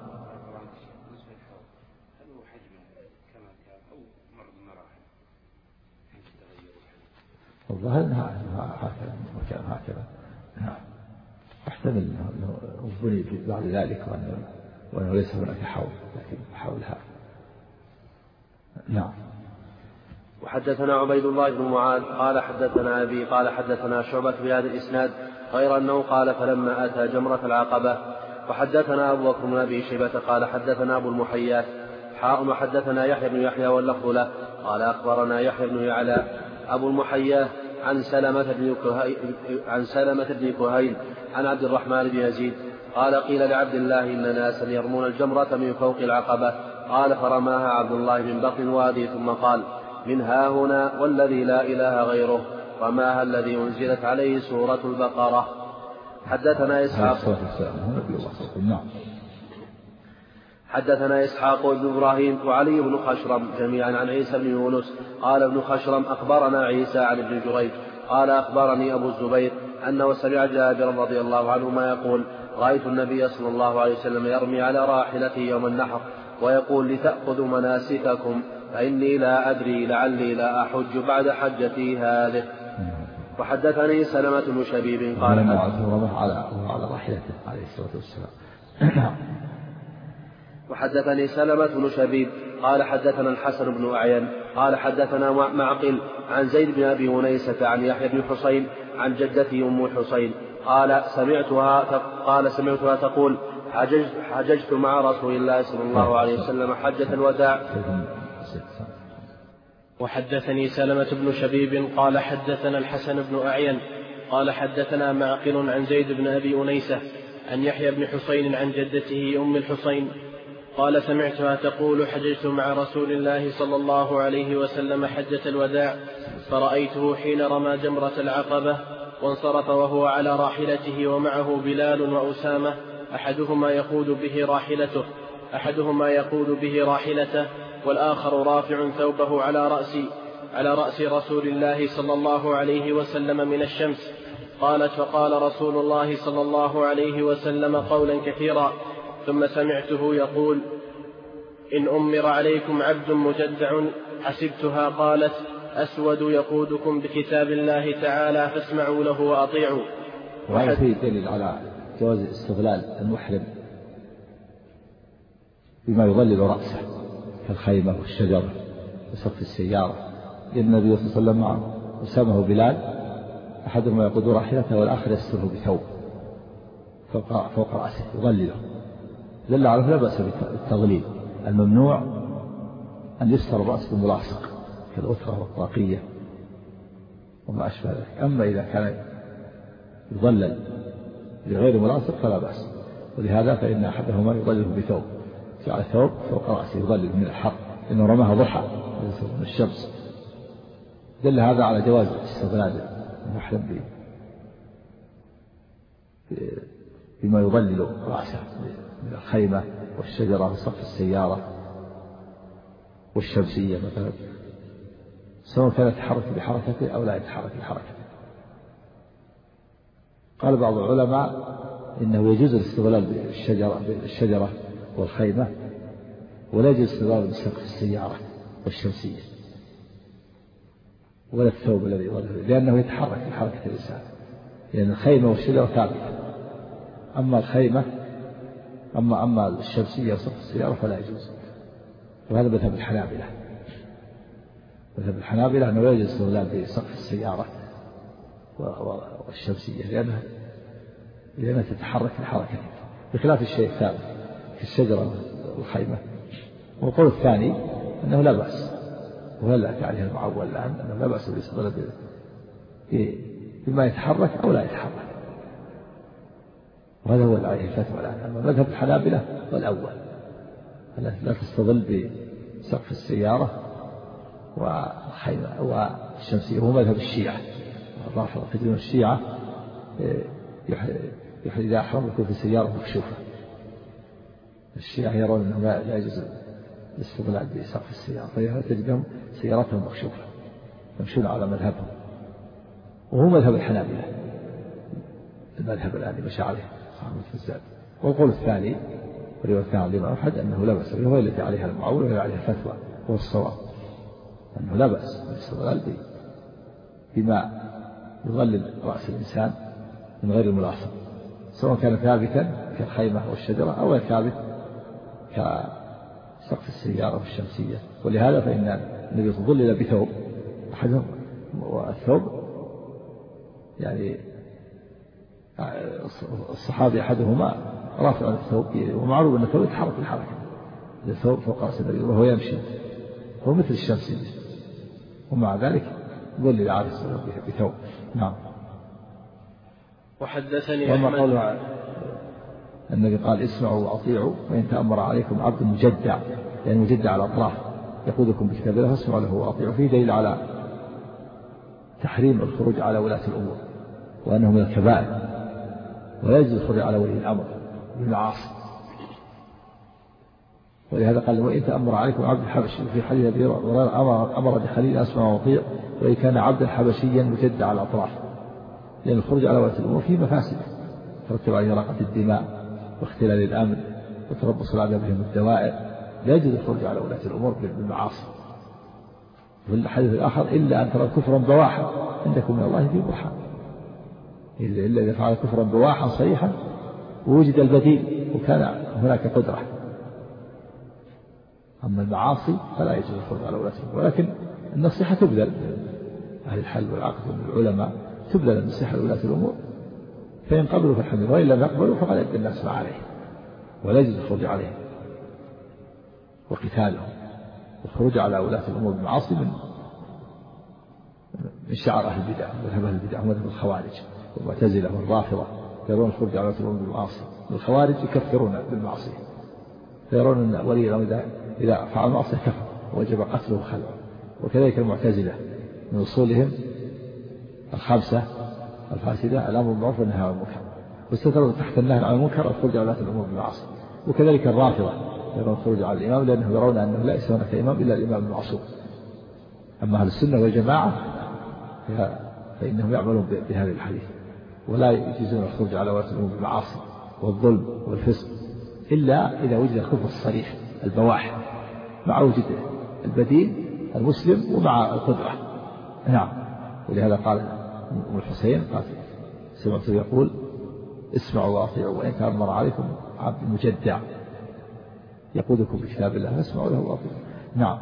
B: والله انها هكذا وكان هكذا. نعم. احتمل انه بني بعد ذلك وانه ليس هناك حول، لكن حولها. نعم.
A: وحدثنا عبيد الله بن معاذ قال حدثنا أبي قال حدثنا شعبة بهذا الإسناد غير أنه قال فلما أتى جمرة العقبة. وحدثنا أبو بكر بن أبي شيبة قال حدثنا أبو المحيات حاء وحدثنا يحيى بن يحيى واللفظ له قال أخبرنا يحيى بن يعلى أبو المحياه عن سلمة بن كهيل عن سلمة بن كهيل عن عبد الرحمن بن يزيد قال قيل لعبد الله إن ناسا يرمون الجمرة من فوق العقبة قال فرماها عبد الله من بطن الوادي ثم قال من ها هنا والذي لا إله غيره رماها الذي أنزلت عليه سورة البقرة. حدثنا إسحاق حدثنا إسحاق بن إبراهيم وعلي بن خشرم جميعا عن عيسى بن يونس قال ابن خشرم أخبرنا عيسى عن ابن جريج قال أخبرني أبو الزبير أنه سمع جابر رضي الله عنهما يقول رأيت النبي صلى الله عليه وسلم يرمي على راحلته يوم النحر ويقول لتأخذوا مناسككم فإني لا أدري لعلي لا أحج بعد حجتي هذه. وحدثني سلمة بن شبيب قال
B: على راحلته عليه الصلاة والسلام.
A: وحدثني سلمة بن شبيب قال حدثنا الحسن بن أعين قال حدثنا معقل عن زيد بن أبي أنيسة عن يحيى بن حسين عن جدته أم الحسين قال سمعتها قال سمعتها تقول حججت, حججت مع رسول الله صلى الله عليه وسلم حجة الوداع.
C: وحدثني سلمة بن شبيب قال حدثنا الحسن بن أعين قال حدثنا معقل عن زيد بن أبي أنيسة عن يحيى بن حسين عن جدته أم الحسين قال سمعتها تقول حججت مع رسول الله صلى الله عليه وسلم حجة الوداع فرأيته حين رمى جمرة العقبة وانصرف وهو على راحلته ومعه بلال وأسامة أحدهما يقود به راحلته أحدهما يقود به راحلته والآخر رافع ثوبه على رأس على رأس رسول الله صلى الله عليه وسلم من الشمس. قالت فقال رسول الله صلى الله عليه وسلم قولا كثيرا ثم سمعته يقول إن أمر عليكم عبد مجدع حسبتها قالت أسود يقودكم بكتاب الله تعالى فاسمعوا له وأطيعوا.
B: وهذا فيه دليل على جواز استغلال المحرم بما يظلل رأسه كالخيمة والشجر وسقف السيارة لأن النبي صلى الله عليه وسلم معه وسامه بلال أحدهما يقود راحلته والآخر يستره بثوب فوق, فوق رأسه يظلله دل على لا بأس بالتظليل. الممنوع أن يستر الرأس بالملاصق كالأثرة والطاقية وما أشبه ذلك. أما إذا كان يظلل بغير ملاصق فلا بأس. ولهذا فإن أحدهما يظلله بثوب جعل ثوب فوق رأسه يظلل من الحر لأنه رماها ضحى من الشمس. دل هذا على جواز استغلال المحرم بما يظلل رأسه من الخيمة والشجرة وسقف السيارة والشمسية مثلا سواء كان يتحرك بحركته أو لا يتحرك بحركته. قال بعض العلماء إنه يجوز الاستغلال بالشجرة, بالشجرة والخيمة ولا يجوز الاستغلال بسقف السيارة والشمسية ولا الثوب الذي يظلل لأنه يتحرك بحركة الإنسان لأن الخيمة والشجرة ثابتة. أما الخيمة أما أما الشمسية وسقف السيارة فلا يجوز. وهذا مذهب الحنابلة مذهب الحنابلة أنه لا يجوز الاستغلال بسقف السيارة والشمسية لأنها لأنها تتحرك بحركة بخلاف الشيء الثابت في الشجرة والخيمة. والقول الثاني أنه لا بأس وهلا عليه المعول الآن أنه لا بأس بالاستغلال بما يتحرك أو لا يتحرك. وهذا هو الآية الفتوى الآن. أما مذهب الحنابلة والأول لا تستظل بسقف السيارة والشمسية. هو مذهب الشيعة الرافضة تجدون الشيعة إذا أحرم يكون في سيارة مكشوفة. الشيعة يرون أنه لا يجوز الاستظلال بسقف السيارة فتجدهم سياراتهم مكشوفة يمشون على مذهبهم. وهو مذهب الحنابلة المذهب الآن مشى عليه صاحب الفزاد. والقول الثاني ورواية الثاني الإمام أحمد أنه لا بأس وهو التي عليها المعول وهي عليها الفتوى هو الصواب أنه لا بأس بالاستغلال بما يظلل رأس الإنسان من غير الملاصق سواء كان ثابتا كالخيمة والشجرة أو ثابت كسقف السيارة والشمسية. ولهذا فإن النبي ظلل بثوب أحدهم والثوب يعني الصحابي أحدهما رافع الثوب ومعروف أن الثوب يتحرك الحركة الثوب فوق رأس النبي وهو يمشي هو مثل الشمس ومع ذلك ظل العارس بثوب. نعم.
C: وحدثني
B: وما
C: أحمد
B: قال النبي قال اسمعوا وأطيعوا وإن تأمر عليكم عبد مجدع يعني مجدع على الأطراف يقودكم بكتاب الله فاسمعوا له وأطيعوا. فيه دليل على تحريم الخروج على ولاة الأمور وأنه من الكبائر ولا يجوز الخروج على ولي الأمر بالمعاصي. ولهذا قال وإن تأمر عليكم عبد الحبشي في حديث أبي هريرة أمر, أمر بخليل أسمع وأطيع وإن كان عبدا حبشيا مجدع على الأطراف لأن الخروج على ولاة الأمور فيه مفاسد ترتب عليه إراقة الدماء واختلال الأمن وتربص العذاب بهم الدوائر. لا يجوز الخروج على ولاة الأمور بالمعاصي. وفي الحديث الآخر إلا أن ترى كفرا بواحا عندكم من الله في برهان إلا إذا فعل كفرا بواحا صريحا ووجد البديل وكان هناك قدرة. أما المعاصي فلا يجوز الخروج على ولاة الأمور ولكن النصيحة تبذل أهل الحل والعقد من العلماء تبذل النصيحة لولاة الأمور فإن قبلوا فالحمد لله وإن لم يقبلوا فقد أدى الناس ما عليه ولا يجوز الخروج عليهم وقتالهم. الخروج على ولاة الأمور بالمعاصي من من شعار أهل البدع وذهب أهل البدع ومذهب الخوارج والمعتزلة والرافضة يرون الخروج على ولاة الأمور بالمعاصي. الخوارج يكفرون بالمعصية فيرون أن ولي الأمر إذا فعل معصية كفر وجب قتله وخلعه. وكذلك المعتزلة من أصولهم الخمسة الفاسدة الأمر بالمعروف والنهي عن المنكر واستتروا تحت النهي عن المنكر الخروج على ولاة الأمور بالمعاصي. وكذلك الرافضة يرون الخروج على الإمام لأنهم يرون أنه لا يسوون كإمام إلا الإمام المعصوم. أما أهل السنة والجماعة فإنهم يعملون بهذا الحديث ولا يجوزون الخروج على ولاة الأمور بالمعاصي والظلم والفسق إلا إذا وجد الكفر الصريح البواح مع وجود البديل المسلم ومع القدرة. نعم. ولهذا قال أم الحسين قال سمعته يقول اسمعوا وأطيعوا وإن تأمر عليكم عبد مجدع يقودكم بكتاب الله فاسمعوا له وأطيعوا. نعم.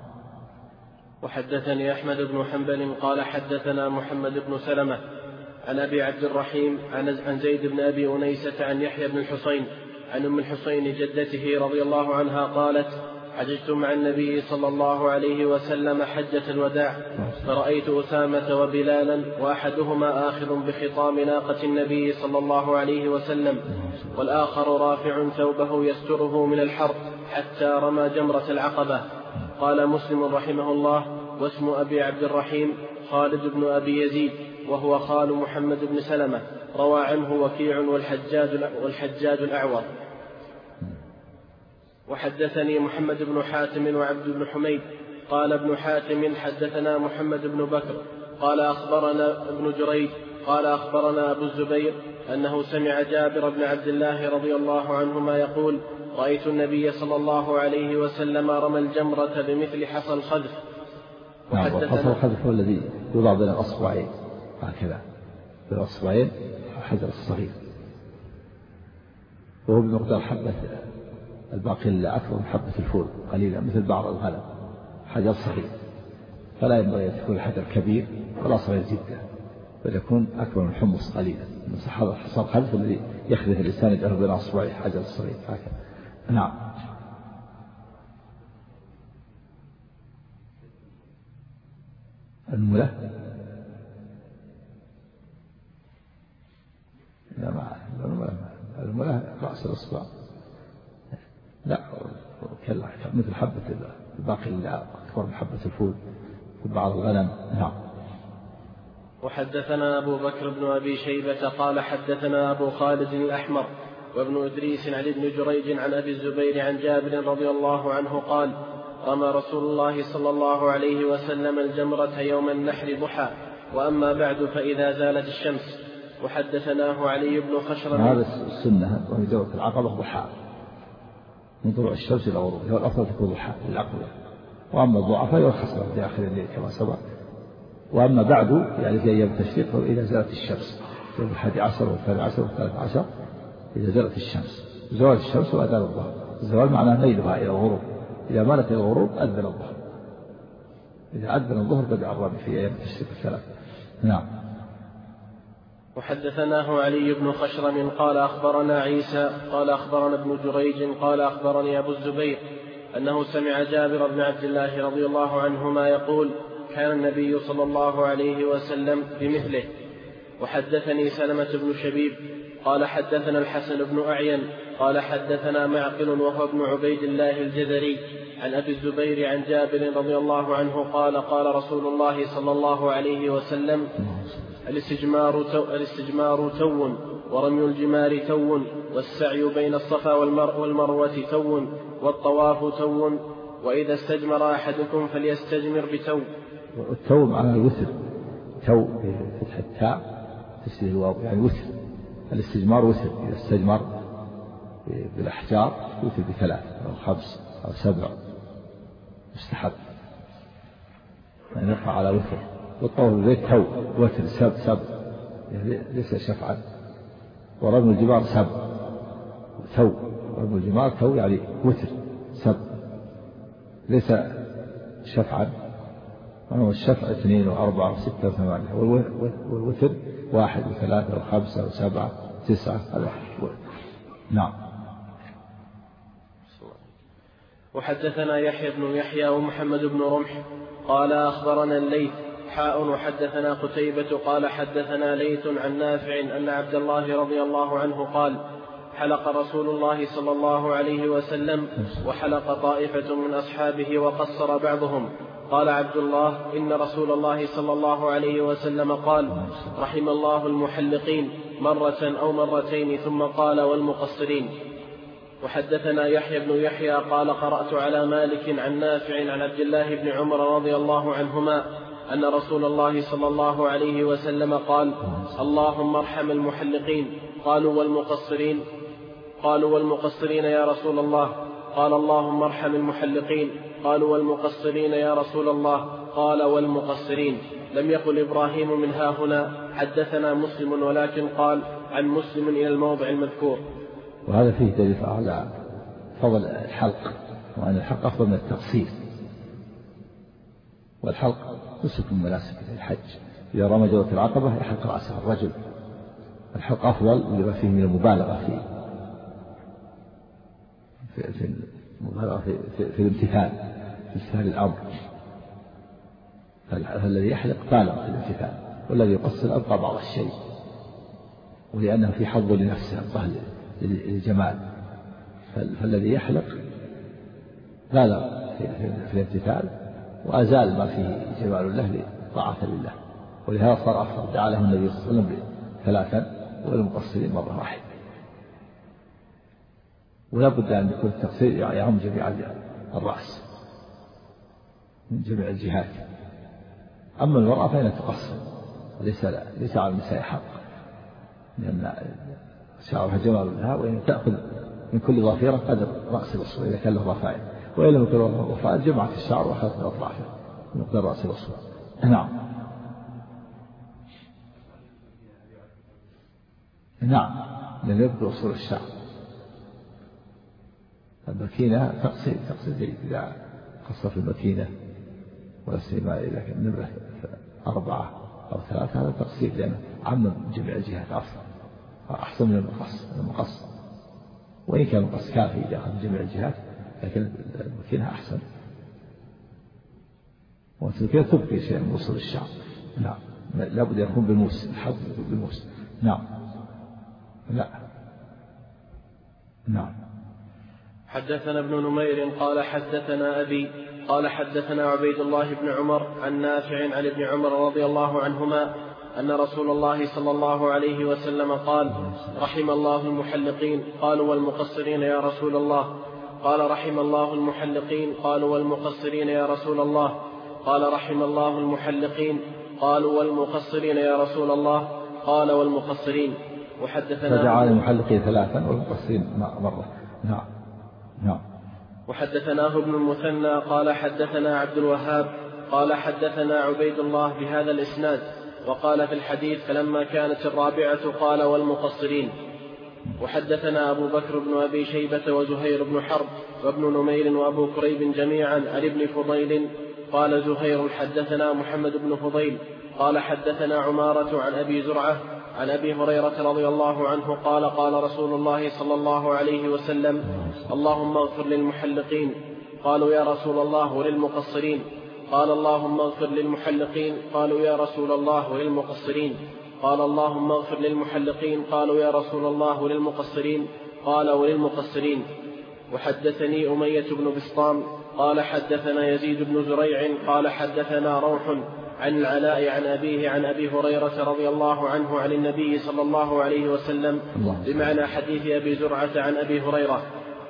C: وحدثني أحمد بن حنبل قال حدثنا محمد بن سلمة عن أبي عبد الرحيم عن زيد بن أبي أنيسة عن يحيى بن الحصين عن أم الحصين جدته رضي الله عنها قالت حججت مع النبي صلى الله عليه وسلم حجة الوداع فرأيت أسامة وبلالا وأحدهما آخذ بخطام ناقة النبي صلى الله عليه وسلم والآخر رافع ثوبه يستره من الحر حتى رمى جمرة العقبة. قال مسلم رحمه الله واسم أبي عبد الرحيم خالد بن أبي يزيد وهو خال محمد بن سلمة روى عنه وكيع والحجاج, والحجاج الأعور. وحدثني محمد بن حاتم وعبد بن حميد قال ابن حاتم حدثنا محمد بن بكر قال أخبرنا ابن جريج قال أخبرنا أبو الزبير أنه سمع جابر بن عبد الله رضي الله عنهما يقول رأيت النبي صلى الله عليه وسلم رمى الجمرة بمثل حصى الخذف.
B: حصى الخذف هو الذي يوضع بين الأصبعين هكذا بين الأصبعين الحجر الصغير وهو بمقدار حبة الباقي أكبر من حبة الفول قليلا مثل بعض الغنم حجر صغير فلا ينبغي أن يكون الحجر كبير ولا صغير جدا بل يكون أكبر من حمص قليلا من صحابة حصى الخذف الذي يخذف الإنسان يجعله بين أصبعيه حجر صغير هكذا. نعم. الملة لا ما الملة رأس الأصبع لا كلا مثل حبة الباقي اللي أكبر من حبة الفول في بعض الغنم. نعم.
C: وحدثنا أبو بكر بن أبي شيبة قال حدثنا أبو خالد الأحمر وابن إدريس عن ابن جريج عن أبي الزبير عن جابر رضي الله عنه قال رمى رسول الله صلى الله عليه وسلم الجمرة يوم النحر ضحى وأما بعد فإذا زالت الشمس. وحدثناه علي بن خشرم
B: هذا السنة وهي جمرة العقبة ضحى من طلوع الشمس إلى غروبها هو الأفضل تكون ضحى للعقبة. وأما الضعفاء يرخص لهم في آخر الليل كما سبق. وأما بعد يعني في أيام التشريق إذا زالت الشمس يوم الحادي عشر والثاني عشر والثالث عشر إذا زالت الشمس زوال الشمس وأذان الظهر. الزوال معناه نيلها إلى الغروب إذا مالت إلى الغروب أذن الظهر إذا أذن الظهر بدأ الرمي في أيام التشريق الثلاث. نعم.
C: وحدثناه علي بن خشرم قال أخبرنا عيسى قال أخبرنا ابن جريج قال أخبرني أبو الزبير أنه سمع جابر بن عبد الله رضي الله عنهما يقول كان النبي صلى الله عليه وسلم بمثله. وحدثني سلمة بن شبيب قال حدثنا الحسن بن أعين قال حدثنا معقل وهو ابن عبيد الله الجذري عن أبي الزبير عن جابر رضي الله عنه قال قال رسول الله صلى الله عليه وسلم الاستجمار تو, الاستجمار تو ورمي الجمار تو والسعي بين الصفا والمر والمروة تو والطواف تو وإذا استجمر أحدكم فليستجمر بتو.
B: التو معناه الوتر، تو بفتح التاء تسجيل الواو يعني وتر. الاستجمار وتر، إذا استجمر بالأحجار وتر بثلاث أو خمس أو سبع مستحب يعني يرفع على وتر. والطواف بالبيت تو وتر سب سب يعني ليس شفعا. ورمي الجمار سب تو، رمي الجمار تو يعني وتر سب ليس شفعا. والشفع اثنين وأربعة وستة وثمانية، والوتر واحد وثلاثة وخمسة وسبعة تسعة. هذا نعم.
C: وحدثنا يحيى بن يحيى ومحمد بن رمح قال أخبرنا الليث حاء وحدثنا قتيبة قال حدثنا ليث عن نافع أن عبد الله رضي الله عنه قال حلق رسول الله صلى الله عليه وسلم وحلق طائفة من أصحابه وقصر بعضهم. قال عبد الله إن رسول الله صلى الله عليه وسلم قال رحم الله المحلقين مرة أو مرتين ثم قال والمقصرين. وحدثنا يحيى بن يحيى قال قرأت على مالك عن نافع عن عبد الله بن عمر رضي الله عنهما أن رسول الله صلى الله عليه وسلم قال اللهم ارحم المحلقين. قالوا والمقصرين قالوا والمقصرين يا رسول الله. قال اللهم ارحم المحلقين. قالوا والمقصرين يا رسول الله. قال والمقصرين. لم يقل إبراهيم من ها هنا حدثنا مسلم ولكن قال عن مسلم إلى الموضع المذكور.
B: وهذا فيه دليل على فضل الحلق وأن الحلق أفضل من التقصير. والحلق نسك من مناسك الحج. إذا رمى جوة العقبة يحلق رأسه الرجل. الحلق أفضل لما فيه من المبالغة فيه في, في المبالغة في, في, في الامتثال في امتثال الأمر. فالذي يحلق بالغ في الامتثال، والذي يقصر أبقى بعض الشيء، ولأنه في حظ لنفسه أبقى للجمال. فالذي يحلق بالغ في, في, في الامتثال وأزال ما فيه جمال له لطاعة لله. ولهذا صار أفضل. دعا له النبي صلى الله عليه وسلم ثلاثا والمقصرين مرة واحدة. ولا بد أن يكون التقصير يعم جميع الرأس من جميع الجهات. أما المرأة فإنها تقصر، ليس ليس على النساء حق، لأن شعرها جمال لها، وإن تأخذ من كل ظافرة قدر رأس الأصفر إذا كان له ضفائر، وإن لم يكن له ضفائر جمعت الشعر وأخذت أطرافه من مقدار رأس الأصفر. نعم نعم لأن يبدو أصول الشعر. المكينة تقصير تقصير جيد إذا قصت المكينة، ولا سيما إذا كان نمرة أربعة أو ثلاثة هذا تقصير، لأنه عم جميع الجهات أفضل أحسن من المقص المقص وإن كان المقص كافي إذا أخذ جميع الجهات، لكن المكينة أحسن. والمكينة تبقي شيء من وصول الشعر. نعم لا بد يكون بالموس، الحظ بالموس. نعم لا نعم.
C: حدثنا ابن نمير قال حدثنا أبي قال حدثنا عبيد الله بن عمر عن نافع عن ابن عمر رضي الله عنهما أن رسول الله صلى الله عليه وسلم قال رحم الله المحلقين. قالوا والمقصرين يا رسول الله. قال رحم الله المحلقين. قالوا والمقصرين يا رسول الله. قال رحم الله المحلقين. قالوا والمقصرين يا رسول الله. قال والمقصرين. وحدثنا
B: فدعا المحلقين ثلاثا والمقصرين مرة. نعم نعم.
C: وحدثناه ابن المثنى قال حدثنا عبد الوهاب قال حدثنا عبيد الله بهذا الإسناد، وقال في الحديث فلما كانت الرابعة قال والمقصرين. وحدثنا أبو بكر بن أبي شيبة وزهير بن حرب وابن نمير وأبو كريب جميعا عن ابن فضيل قال زهير حدثنا محمد بن فضيل قال حدثنا عمارة عن أبي زرعة عن أبي هريرة رضي الله عنه قال قال رسول الله صلى الله عليه وسلم اللهم اغفر للمحلقين. قالوا يا رسول الله وللمقصرين؟ قال اللهم اغفر للمحلقين. قالوا يا رسول الله وللمقصرين؟ قال اللهم اغفر للمحلقين. قالوا يا رسول الله وللمقصرين؟ قال وللمقصرين. وحدثني أمية بن بسطام قال حدثنا يزيد بن زريع قال حدثنا روح عن العلاء عن أبيه عن أبي هريرة رضي الله عنه عن النبي صلى الله عليه وسلم بمعنى حديث أبي زرعة عن أبي هريرة.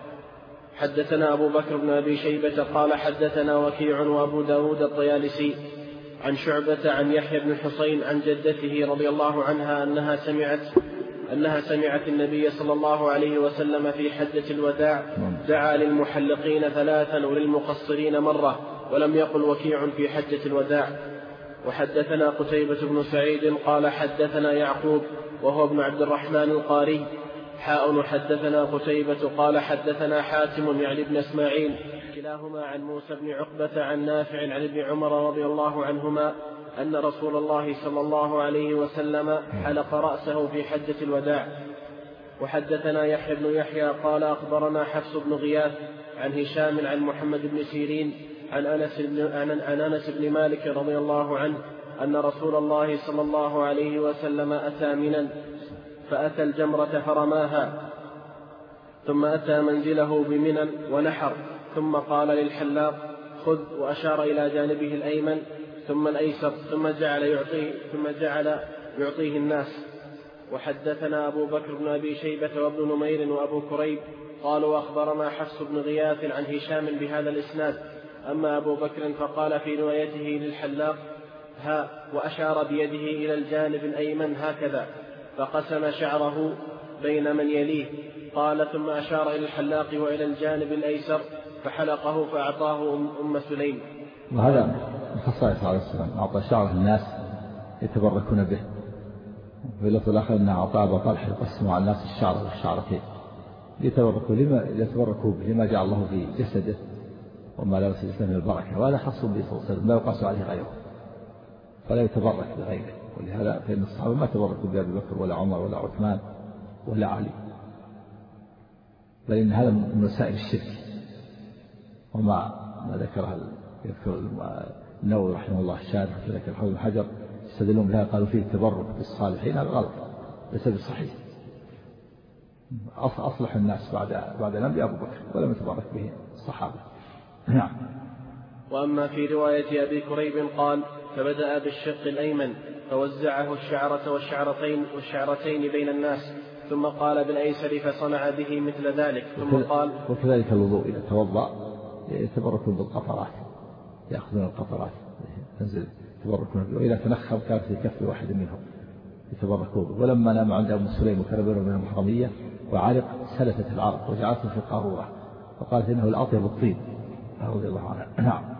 C: حدثنا أبو بكر بن أبي شيبة قال حدثنا وكيع وأبو داود الطيالسي عن شعبة عن يحيى بن حسين عن جدته رضي الله عنها أنها سمعت أنها سمعت النبي صلى الله عليه وسلم في حجة الوداع دعا للمحلقين ثلاثا وللمقصرين مرة، ولم يقل وكيع في حجة الوداع. وحدثنا قتيبة بن سعيد قال حدثنا يعقوب وهو ابن عبد الرحمن القاري حاء حدثنا قتيبة قال حدثنا حاتم يعني ابن اسماعيل كلاهما عن موسى بن عقبة عن نافع عن ابن عمر رضي الله عنهما أن رسول الله صلى الله عليه وسلم حلق رأسه في حجة الوداع. وحدثنا يحيى بن يحيى قال أخبرنا حفص بن غياث عن هشام عن محمد بن سيرين عن أنس بن, عن أنس بن مالك رضي الله عنه أن رسول الله صلى الله عليه وسلم أتى منا فأتى الجمرة فرماها، ثم أتى منزله بمنى ونحر، ثم قال للحلاق خذ، وأشار إلى جانبه الأيمن ثم الأيسر، ثم جعل يعطيه, ثم جعل يعطيه الناس. وحدثنا أبو بكر بن أبي شيبة وابن نمير وأبو كريب قالوا أخبرنا حفص بن غياث عن هشام بهذا الإسناد. أما أبو بكر فقال في روايته للحلاق ها، وأشار بيده إلى الجانب الأيمن هكذا، فقسم شعره بين من يليه. قال ثم أشار إلى الحلاق وإلى الجانب الأيسر فحلقه فأعطاه أم سليم.
B: وهذا من خصائص عليه السلام، أعطى شعره الناس يتبركون به. في اللفظ الآخر أنه أعطى أبا طلحة يقسم على الناس الشعر والشعرتين يتبركوا لما يتبركوا به لما جعل الله في جسده وما لبس الإسلام من البركة، وهذا خاص به صلى الله عليه وسلم لا يقاس عليه غيره، فلا يتبرك بغيره. ولهذا فإن الصحابة ما تبركوا بأبي بكر ولا عمر ولا عثمان ولا علي، بل إن هذا من وسائل الشرك. وما ما ذكره يذكر النووي رحمه الله الشارح في ذكر حول الحجر يستدلون بها، قالوا فيه التبرك بالصالحين، هذا غلط ليس بصحيح. أصلح الناس بعد بعد الأنبياء أبو بكر ولم يتبرك به الصحابة. نعم.
C: وأما في رواية أبي كريب قال فبدأ بالشق الأيمن فوزعه الشعرة والشعرتين والشعرتين بين الناس، ثم قال بالأيسر فصنع به مثل ذلك، ثم قال
B: وكذلك الوضوء إذا توضأ يتبركون بالقطرات، يأخذون القطرات تنزل يتبركون، وإذا تنخم كانت في كف واحد منهم يتبركون. ولما نام عند أم سليم وكان بينهم من المحرمية وعرق سلتت العرق وجعلته في قارورة وقالت إنه الأطيب الطيب رضي الله عنها. نعم.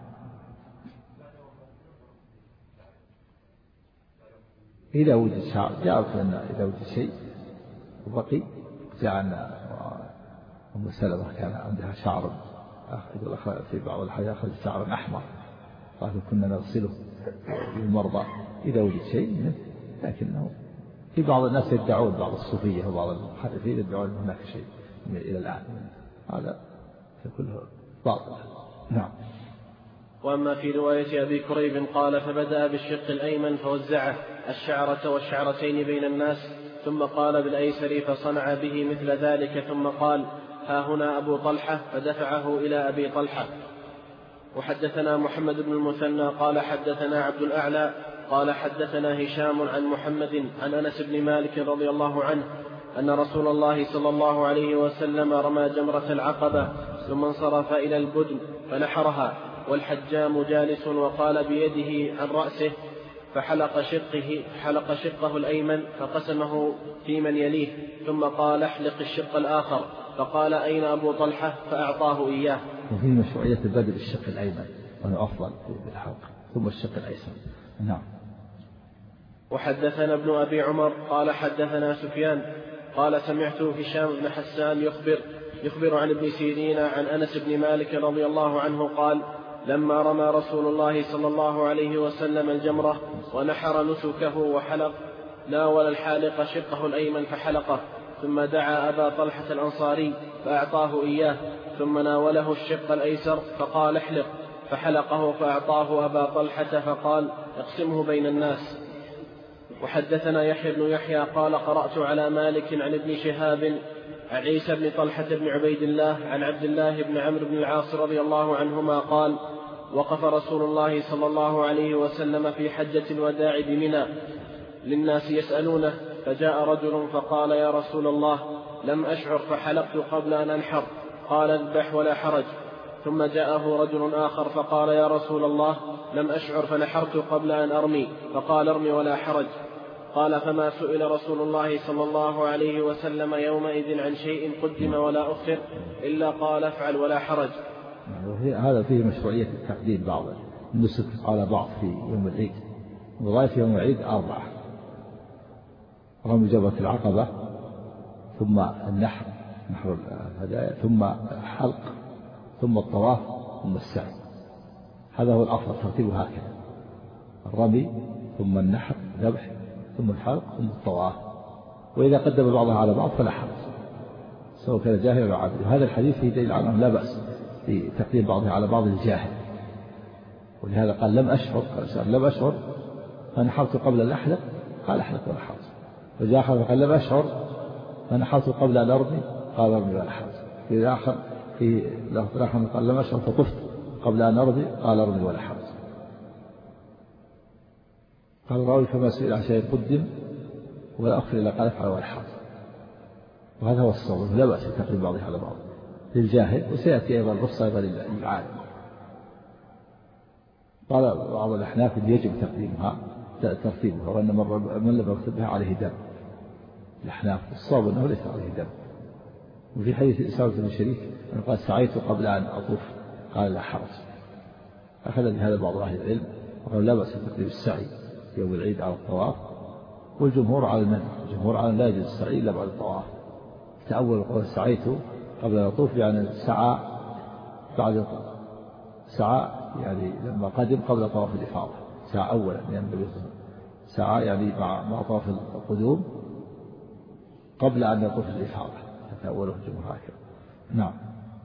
B: إذا وجد شعر جاء أن إذا وجد شيء وبقي جاء أن أم سلمة كان عندها شعر في بعض الحياة أخذ شعر أحمر، قالوا كنا نغسله للمرضى إذا وجد شيء منه. لكنه في بعض الناس يدعون، بعض الصوفية وبعض المحرفين يدعون أن هناك شيء إلى الآن، هذا كله باطل. نعم.
C: وأما في رواية أبي كريب قال فبدأ بالشق الأيمن فوزعه الشعرة والشعرتين بين الناس، ثم قال بالأيسر فصنع به مثل ذلك، ثم قال ها هنا أبو طلحة فدفعه إلى أبي طلحة. وحدثنا محمد بن المثنى قال حدثنا عبد الأعلى قال حدثنا هشام عن محمد عن أنس بن مالك رضي الله عنه أن رسول الله صلى الله عليه وسلم رمى جمرة العقبة ثم انصرف إلى البدن فنحرها، والحجام جالس وقال بيده عن رأسه فحلق شقه حلق شقه الأيمن فقسمه في من يليه، ثم قال احلق الشق الآخر، فقال أين أبو طلحة فأعطاه إياه.
B: وفي مشروعية البدء بالشق الأيمن وهو أفضل بالحلق ثم الشق الأيسر. نعم.
C: وحدثنا ابن أبي عمر قال حدثنا سفيان قال سمعت هشام بن حسان يخبر يخبر عن ابن سيرين عن أنس بن مالك رضي الله عنه قال لما رمى رسول الله صلى الله عليه وسلم الجمرة ونحر نسكه وحلق ناول الحالق شقه الأيمن فحلقه، ثم دعا أبا طلحة الأنصاري فأعطاه إياه، ثم ناوله الشق الأيسر فقال احلق، فحلقه فأعطاه أبا طلحة فقال اقسمه بين الناس. وحدثنا يحيى بن يحيى قال قرأت على مالك عن ابن شهاب عن عيسى بن طلحة بن عبيد الله عن عبد الله بن عمرو بن العاص رضي الله عنهما قال وقف رسول الله صلى الله عليه وسلم في حجة الوداع بمنى للناس يسألونه، فجاء رجل فقال يا رسول الله لم أشعر فحلقت قبل أن أنحر، قال اذبح ولا حرج. ثم جاءه رجل آخر فقال يا رسول الله لم أشعر فنحرت قبل أن أرمي، فقال ارمي ولا حرج. قال فما سئل رسول الله صلى الله عليه وسلم يومئذ عن شيء قدم ولا أخر إلا قال افعل ولا حرج.
B: هذا فيه مشروعية تقديم بعض النسك على بعض في يوم العيد. وظائف يوم العيد أربعة: رمي جمرة العقبة، ثم النحر نحر الهدايا، ثم حلق، ثم الطواف، ثم السعي. هذا هو الأفضل ترتيبه هكذا: الرمي ثم النحر ذبح ثم الحلق ثم الطواف. وإذا قدم بعضها على بعض فلا حرج سواء كان جاهل أو عابد. وهذا الحديث فيه دليل على أنه لا بأس في تقديم بعضها على بعض الجاهل، ولهذا قال لم أشعر قال لم أشعر فنحرت قبل أن أحلق، قال أحلق ولا حرج. وجاء آخر قال لم أشعر فنحرت قبل أن أرمي، قال أرمي ولا حرج. في آخر في لفظ آخر قال لم أشعر فطفت قبل أن أرمي، قال أرمي ولا حرج. قال الراوي فما سئل عن شيء قدم ولا أخر إلا قال افعل ولا حرج. وهذا هو الصواب، لا بأس بتقديم بعضها على بعض للجاهل، وسيأتي أيضا الرخصة أيضا للعالم. قال بعض الأحناف يجب تقديمها ترتيبها، وأن من لم يكتبها عليه دم. الأحناف الصواب أنه ليس عليه دم. وفي حديث أسامة بن شريك أنه قال سعيت قبل أن أطوف، قال لا حرج. أخذ بهذا بعض أهل العلم وقال لا بأس بتقديم السعي يوم العيد على الطواف، والجمهور على المنع، الجمهور على لا يجوز السعي إلا بعد الطواف. تأول قول سعيت قبل أن أطوف يعني سعى بعد سعى يعني لما قدم قبل طواف الإفاضة، سعى أولا يعني سعى يعني مع مع طواف القدوم قبل أن يطوف الإفاضة. تأوله الجمهور هكذا. نعم.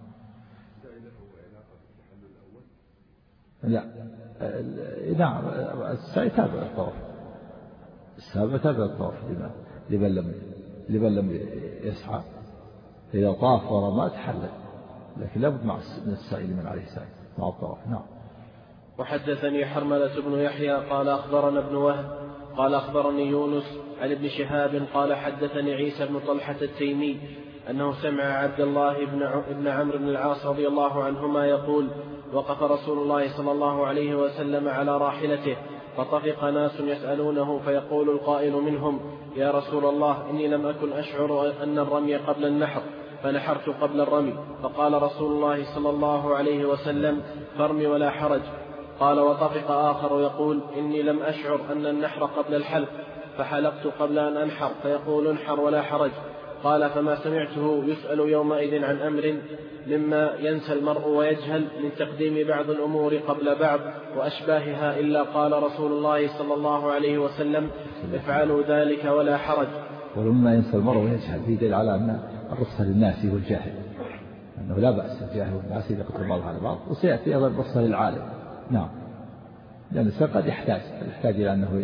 B: لا نعم السعي تابع الطواف، السابع تابع الطواف لمن لمن لم لمن لم يسعى. إذا طاف ورمى تحلل، لكن لابد مع السعي لمن عليه سعي مع الطواف. نعم.
C: وحدثني حرملة بن يحيى قال أخبرنا ابن وهب قال أخبرني يونس عن ابن شهاب قال حدثني عيسى بن طلحة التيمي أنه سمع عبد الله بن عمرو بن العاص رضي الله عنهما يقول وقف رسول الله صلى الله عليه وسلم على راحلته، فطفق ناس يسألونه، فيقول القائل منهم يا رسول الله إني لم أكن أشعر أن الرمي قبل النحر فنحرت قبل الرمي، فقال رسول الله صلى الله عليه وسلم فارمي ولا حرج. قال وطفق آخر يقول إني لم أشعر أن النحر قبل الحلق فحلقت قبل أن أنحر، فيقول انحر ولا حرج. قال فما سمعته يسأل يومئذ عن أمر مما ينسى المرء ويجهل من تقديم بعض الأمور قبل بعض وأشباهها إلا قال رسول الله صلى الله عليه وسلم افعلوا ذلك ولا حرج.
B: ولما ينسى المرء ويجهل في دليل على أن الرخصة للناس والجاهل، أنه لا بأس الجاهل والناس إذا قدروا بعض على بعض. وسيأتي أيضا الرخصة للعالم. نعم، لأن الإنسان قد يحتاج يحتاج إلى أنه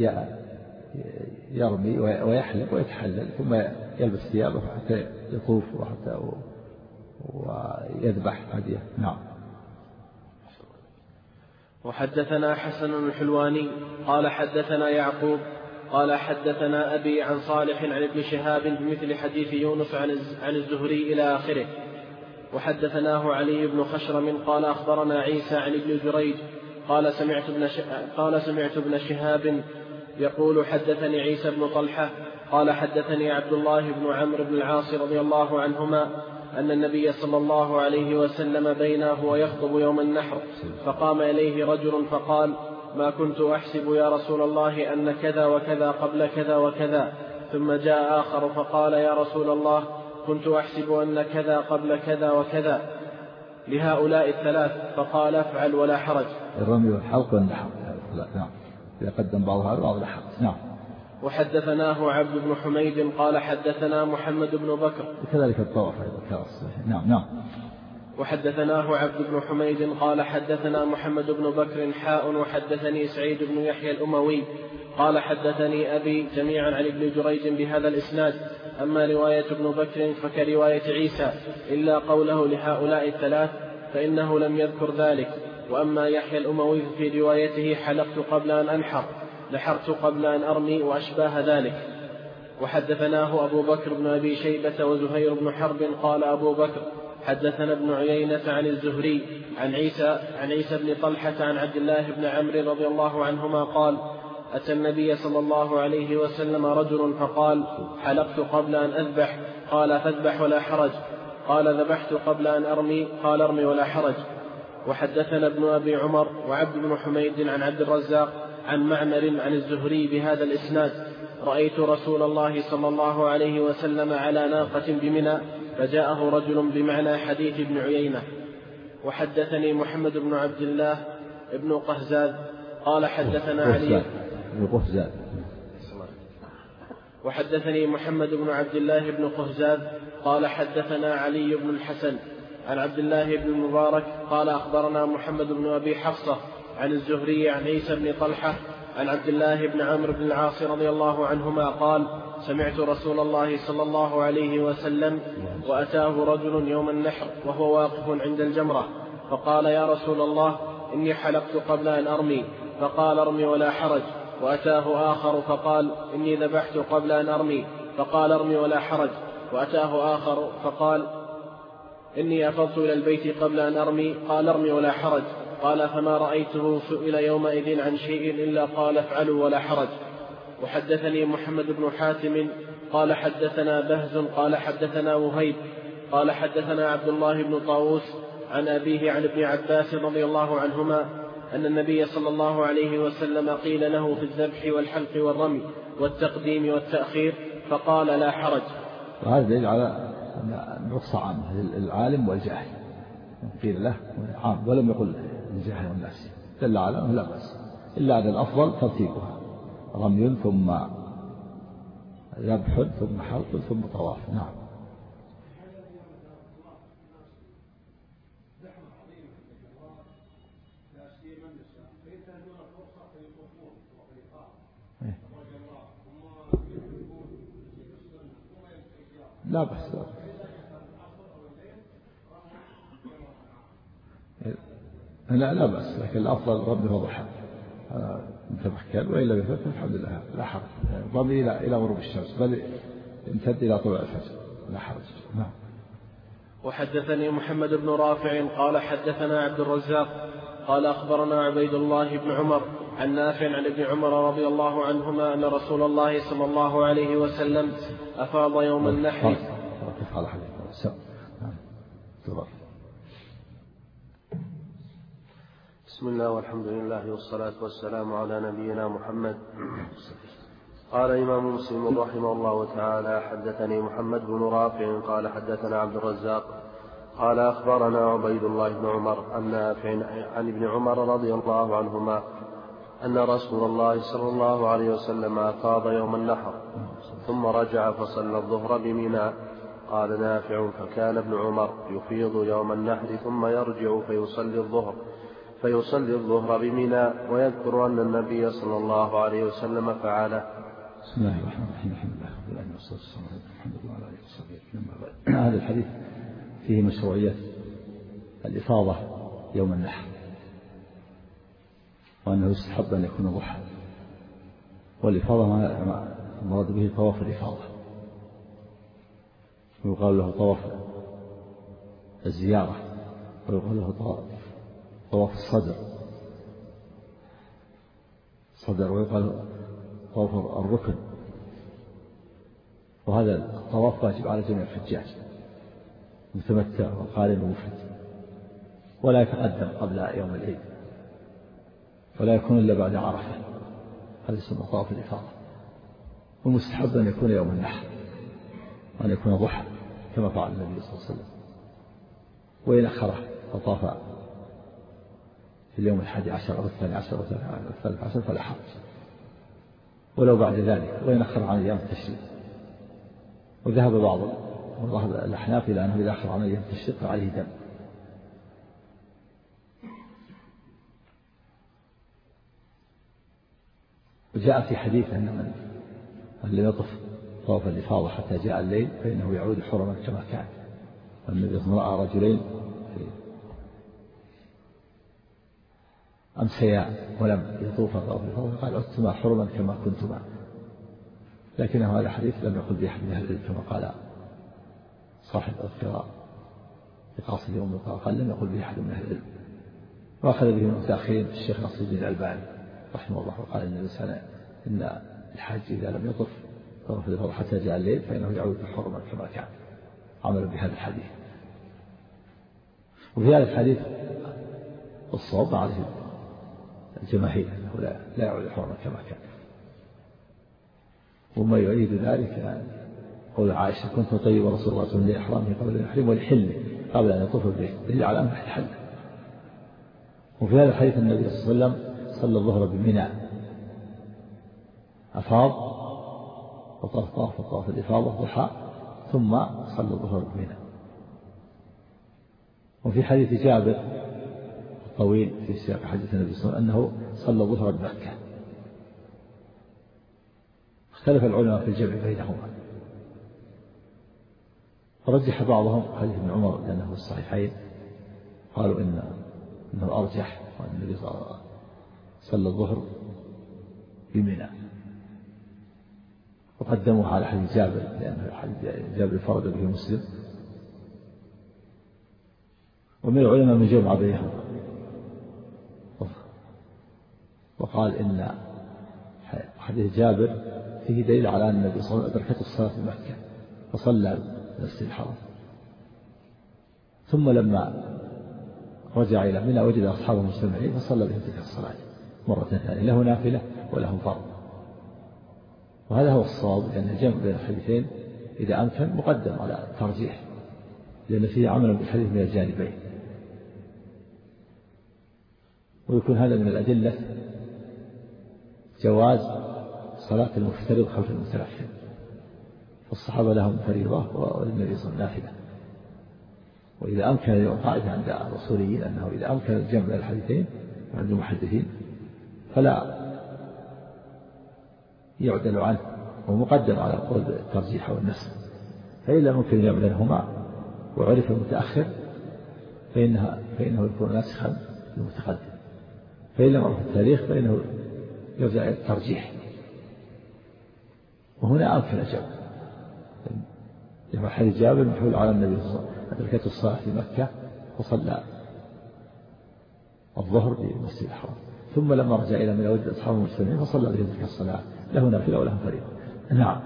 B: يرمي ويحلق ويتحلل ثم يلبس ثيابه حتى يطوف وحتى ويذبح هديه. نعم.
C: وحدثنا حسن الحلواني قال حدثنا يعقوب قال حدثنا أبي عن صالح عن ابن شهاب بمثل حديث يونس عن الزهري إلى آخره. وحدثناه علي بن خشرم قال أخبرنا عيسى عن ابن جريج قال سمعت ابن قال سمعت ابن شهاب يقول حدثني عيسى بن طلحة قال حدثني عبد الله بن عمرو بن العاص رضي الله عنهما أن النبي صلى الله عليه وسلم بينه ويخطب يوم النحر، فقام إليه رجل فقال ما كنت أحسب يا رسول الله أن كذا وكذا قبل كذا وكذا. ثم جاء آخر فقال يا رسول الله كنت أحسب أن كذا قبل كذا وكذا. لهؤلاء الثلاث فقال افعل ولا حرج.
B: الرمي والحلق والنحر. نعم. إذا قدم بعضها على بعض الحق. نعم.
C: وحدثناه عبد بن حميد قال حدثنا محمد بن بكر.
B: وكذلك الطواف أيضا كان الصحيح. نعم نعم.
C: وحدثناه عبد بن حميد قال حدثنا محمد بن بكر حاء وحدثني سعيد بن يحيى الأموي قال حدثني أبي جميعا عن ابن جريج بهذا الإسناد. أما رواية ابن بكر فكرواية عيسى إلا قوله لهؤلاء الثلاث فإنه لم يذكر ذلك. وأما يحيى الأموي في روايته حلقت قبل أن أنحر، نحرت قبل أن أرمي وأشباه ذلك. وحدثناه أبو بكر بن أبي شيبة وزهير بن حرب قال أبو بكر حدثنا ابن عيينة عن الزهري عن عيسى عن عيسى بن طلحة عن عبد الله بن عمرو رضي الله عنهما قال أتى النبي صلى الله عليه وسلم رجل فقال حلقت قبل أن أذبح، قال فاذبح ولا حرج، قال ذبحت قبل أن أرمي، قال ارمي ولا حرج. وحدثنا ابن أبي عمر وعبد بن حميد عن عبد الرزاق عن معمر عن الزهري بهذا الإسناد رأيت رسول الله صلى الله عليه وسلم على ناقة بمنى فجاءه رجل بمعنى حديث ابن عيينة. وحدثني محمد بن عبد الله ابن قهزاد قال حدثنا علي وحدثني محمد بن عبد الله بن قهزاد قال حدثنا علي بن الحسن عن عبد الله بن المبارك قال أخبرنا محمد بن أبي حفصة عن الزهري عن عيسى بن طلحة عن عبد الله بن عمرو بن العاص رضي الله عنهما قال سمعت رسول الله صلى الله عليه وسلم وأتاه رجل يوم النحر وهو واقف عند الجمرة فقال يا رسول الله إني حلقت قبل أن أرمي، فقال ارمي ولا حرج. وأتاه آخر فقال إني ذبحت قبل أن أرمي، فقال ارمي ولا حرج. وأتاه آخر فقال إني أفضت إلى البيت قبل أن أرمي، قال ارمي ولا حرج. قال فما رأيته سئل يومئذ عن شيء إلا قال افعلوا ولا حرج. وحدثني محمد بن حاتم قال حدثنا بهز قال حدثنا وهيب قال حدثنا عبد الله بن طاووس عن أبيه عن ابن عباس رضي الله عنهما أن النبي صلى الله عليه وسلم قيل له في الذبح والحلق والرمي والتقديم والتأخير فقال لا حرج.
B: وهذا دليل على الرخصة عامة للعالم والجاهل، قيل له عام ولم يقل للجاهل والناس، دل على أنه لا بأس، إلا أن الأفضل ترتيبها رمي ثم ذبح ثم حلق ثم طواف. نعم. لا بأس. لا لا بأس، لكن الأفضل رمي وضحى مثل ما كان، وإلا بفتح الحمد لله لا حرج. رمي إلى إلى غروب الشمس بل امتد إلى طلوع الفجر لا حرج. نعم.
C: وحدثني محمد بن رافع قال حدثنا عبد الرزاق قال أخبرنا عبيد الله بن عمر عن نافع عن ابن عمر رضي الله عنهما أن رسول الله صلى الله عليه وسلم أفاض يوم النحر.
A: بسم الله والحمد لله والصلاة والسلام على نبينا محمد. قال إمام مسلم رحمه الله تعالى حدثني محمد بن رافع قال حدثنا عبد الرزاق قال أخبرنا عبيد الله بن عمر عن نافع عن ابن عمر رضي الله عنهما أن رسول الله صلى الله عليه وسلم أفاض يوم النحر ثم رجع فصلى الظهر بمنى. قال نافع فكان ابن عمر يفيض يوم النحر ثم يرجع فيصلي الظهر فيصلي الظهر بمنى ويذكر أن النبي صلى الله عليه وسلم فعله.
B: بسم الله الرحمن الرحيم. الحمد لله رب العالمين والصلاة والسلام على محمد وعلى آله وصحبه. هذا الحديث فيه مشروعية الإفاضة يوم النحر، وأنه يستحب أن يكون ضحى، والإفاضة ما المراد به طواف الإفاضة، ويقال له طواف الزيارة، ويقال له طواف الصدر صدر ويقال طواف الركن. وهذا الطواف واجب على جميع الحجاج متمتع وقارن ومفرد، ولا يتقدم قبل يوم العيد، ولا يكون إلا بعد عرفة. هذا اسمه طواف الإفاضة. والمستحب أن يكون يوم النحر وأن يكون ضحى كما فعل النبي صلى الله عليه وسلم، وإن أخره فطاف في اليوم الحادي عشر أو الثاني عشر أو الثالث عشر فلا حرج، ولو بعد ذلك وإن أخر عن أيام التشريق. وذهب بعض الأحناف إلى أنه إذا أخر عن أيام التشريق فعليه دم. وجاء في حديث أن من لم يطف طواف الإفاضة حتى جاء الليل فإنه يعود حرما كما كان. والنبي صلى الله عليه وسلم رأى رجلين أمسيا ولم يطوفا طواف الإفاضة قال عدتما حرما كما كنتما، لكنه هذا الحديث لم يقل به أحد من أهل العلم كما قال صاحب القراء بقاصد يوم القراء، قال لم يقل به أحد من أهل العلم. وأخذ به من متأخرين الشيخ نصر الدين الألباني رحمه الله، وقال إن الإنسان إن الحاج إذا لم يطف طواف الإفاضة حتى جاء الليل فإنه يعود حرما كما كان، عملا بهذا الحديث. وفي هذا الحديث الصواب عليه الجماهير أنه لا, لا يعود حرما كما كان. وما يؤيد ذلك قول عائشة كنت طيب رسول الله صلى الله عليه وسلم لإحرامه قبل أن يحرم ولحله قبل أن يطوف به دليل على أنه يحل. وفي هذا الحديث النبي صلى الله عليه وسلم صلى الظهر بمنى، أفاض وطاف طاف طاف الإفاضة ضحى ثم صلى الظهر بمنى. وفي حديث جابر الطويل في سياق حديث النبي صلى الله عليه وسلم أنه صلى الظهر بمكة. اختلف العلماء في الجمع بينهما، ورجح بعضهم حديث ابن عمر لأنه في الصحيحين، قالوا إن إنه أرجح وأن النبي صلى الظهر بمنى، وقدموه على حديث جابر لأنه حديث جابر فرد به مسلم. ومن العلماء من جمع بينهما وقال إن حديث جابر فيه دليل على أن النبي صلى الله عليه وسلم أدركته الصلاة في مكة فصلى المسجد الحرام، ثم لما رجع إلى منى وجد أصحابه مجتمعين فصلى بهم تلك الصلاة مرة ثانية، له نافلة وله فرض. وهذا هو الصواب، لأن الجمع بين الحديثين إذا أمكن مقدم على الترجيح، لأن فيه عمل بالحديث من الجانبين. ويكون هذا من الأدلة جواز صلاة المفترض خلف المتنفل، فالصحابة لهم فريضة والنبي صلى الله عليه وسلم نافلة. وإذا أمكن القاعدة عند الأصوليين أنه إذا أمكن الجمع بين الحديثين عند المحدثين فلا يعدل عنه ومقدم على قول الترجيح والنسخ. فإن لم يمكن الجمع بينهما وعرف المتأخر فإنها فإنه يكون ناسخا للمتقدم، فإن لم يعرف التاريخ فإنه يرجع إلى الترجيح. وهنا أمكن الجمع، لما حديث جابر محمول على النبي صلى الله عليه وسلم أدركته الصلاة في مكة وصلى الظهر في المسجد الحرام، ثم لما رجع إلى منى وجد أصحابه مجتمعين فصلى بهم تلك الصلاة، له نافلة وله فريضة. نعم.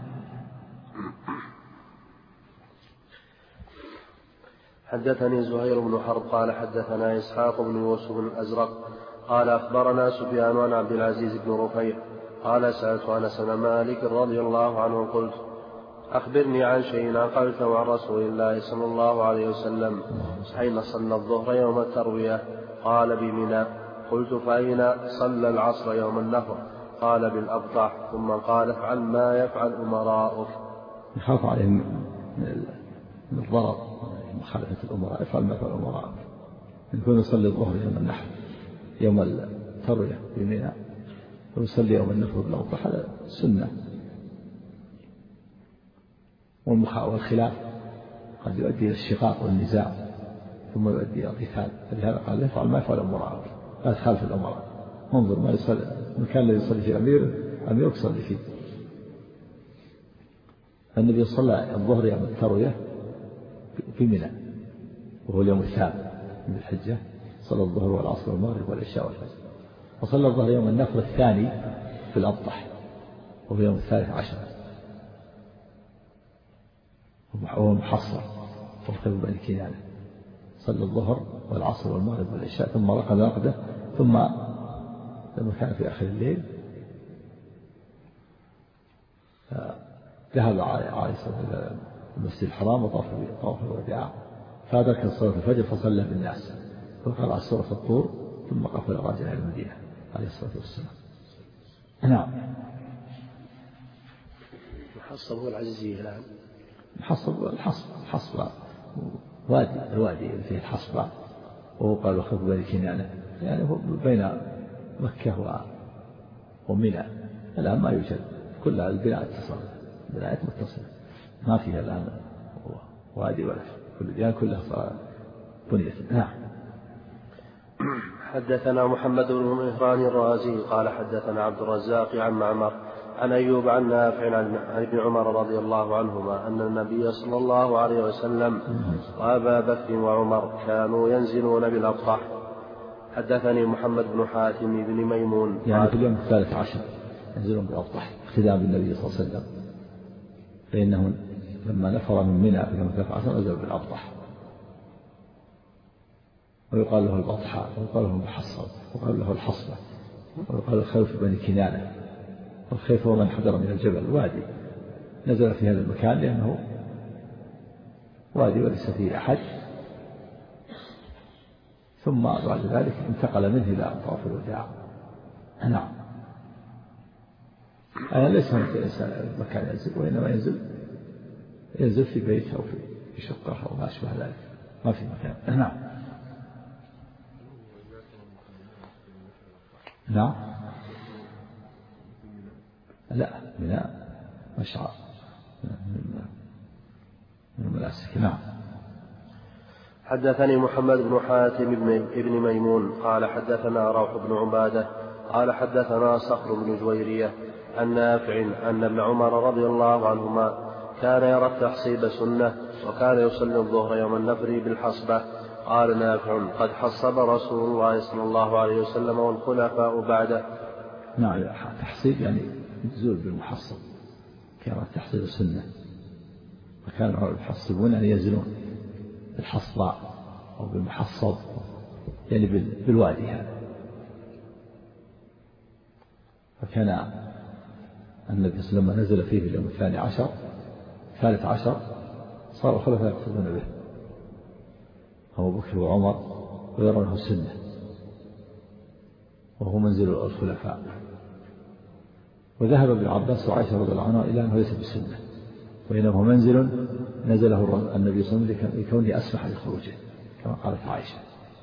A: حدثني زهير بن حرب قال حدثنا إسحاق بن يوسف الأزرق قال أخبرنا سفيان عن عبد العزيز بن رفيع قال سألت أنس بن مالك رضي الله عنه قلت أخبرني عن شيء عقلته عن رسول الله صلى الله عليه وسلم حين صلى الظهر يوم التروية قال بمنى. قلت فأين صلى العصر يوم النفر؟ قال بالأبطح. ثم قال افعل ما يفعل أمراؤك.
B: يخاف عليهم من الضرر مخالفة الأمراء، افعل ما يفعل أمراؤك. يكون يصلي الظهر يوم النحر يوم التروية بمنى ويصلي يوم النفر بالأبطح، هذا سنة. والخلاف قد يؤدي إلى الشقاق والنزاع ثم يؤدي إلى القتال، فلهذا قال يفعل ما يفعل أمراء لا تخالف الأمراء. انظر ما يصلي المكان الذي يصلي فيه أمير أمير يصلي فيه. النبي صلى الظهر يوم التروية في منى وهو اليوم الثامن من الحجة، صلى الظهر والعصر والمغرب والعشاء والفجر. وصلى الظهر يوم النفر الثاني في الأبطح وهو يوم الثالث عشر وهو محصر وارتبوا بين كنانه. صلى الظهر والعصر والمغرب والعشاء ثم رقد رقده، ثم لما كان في آخر الليل ذهب عائشة إلى المسجد الحرام وطاف طواف الوداع فأدرك صلاة الفجر فصلى بالناس فقرأ سورة الطور ثم قفل راجع إلى المدينة عليه الصلاة والسلام. نعم.
C: محصب هو العزيزية الآن.
B: محصب الحصب الحصب وادي الوادي اللي فيه الحصبة وهو قال وخف بني كنانة يعني هو بين مكة ومنى. الآن ما يوجد كل البناء اتصل بناءات متصلة ما فيها الآن وادي ولا كل ديان كلها بنيت. نعم.
A: حدثنا محمد بن مهران الرازي قال حدثنا عبد الرزاق عن معمر عن أيوب عن نافع عن ابن عمر رضي الله عنهما أن النبي صلى الله عليه وسلم وأبا بكر وعمر كانوا ينزلون بالأبطح. حدثني محمد بن حاتم بن ميمون
B: يعني في اليوم الثالث عشر ينزلون بالأبطح اقتداء بالنبي صلى الله عليه وسلم فإنه لما نفر من منى في اليوم الثالث عشر نزلوا بالأبطح ويقال له البطحاء ويقال له المحصب ويقال له الحصبة ويقال الخوف بني كنانة. والخيف هو من حضر من الجبل وادي نزل في هذا المكان لأنه وادي وليس فيه أحد ثم بعد ذلك انتقل منه إلى طواف الوداع. نعم. أنا ليس مكان ينزل وإنما ينزل ينزل في بيت أو في شقة أو ما أشبه ذلك ما في مكان. نعم. نعم. لا من مشعر من المناسك. نعم.
A: حدثني محمد بن حاتم بن ميمون قال حدثنا روح بن عبادة قال حدثنا صخر بن جويرية عن نافع أن ابن عمر رضي الله عنهما كان يرى التحصيب سنة وكان يصلي الظهر يوم النفر بالحصبة. قال نافع قد حصب رسول الله صلى الله عليه وسلم والخلفاء بعده.
B: نعم. تحصيب يعني نزول بالمحصب كان التحصيب سنة وكانوا يحصبون يعني ينزلون بالحصباء أو بالمحصب يعني بالوادي هذا. فكان النبي صلى الله عليه وسلم نزل فيه في اليوم الثاني عشر الثالث عشر صار الخلفاء يقصدون به أبو بكر وعمر ويرونه سنة وهو منزل الخلفاء. وذهب ابن عباس وعائشة رضي الله عنها إلى أنه ليس بالسنة وإنه منزل نزله النبي صلى الله عليه وسلم لكونه أسمح لخروجه كما قالت عائشة.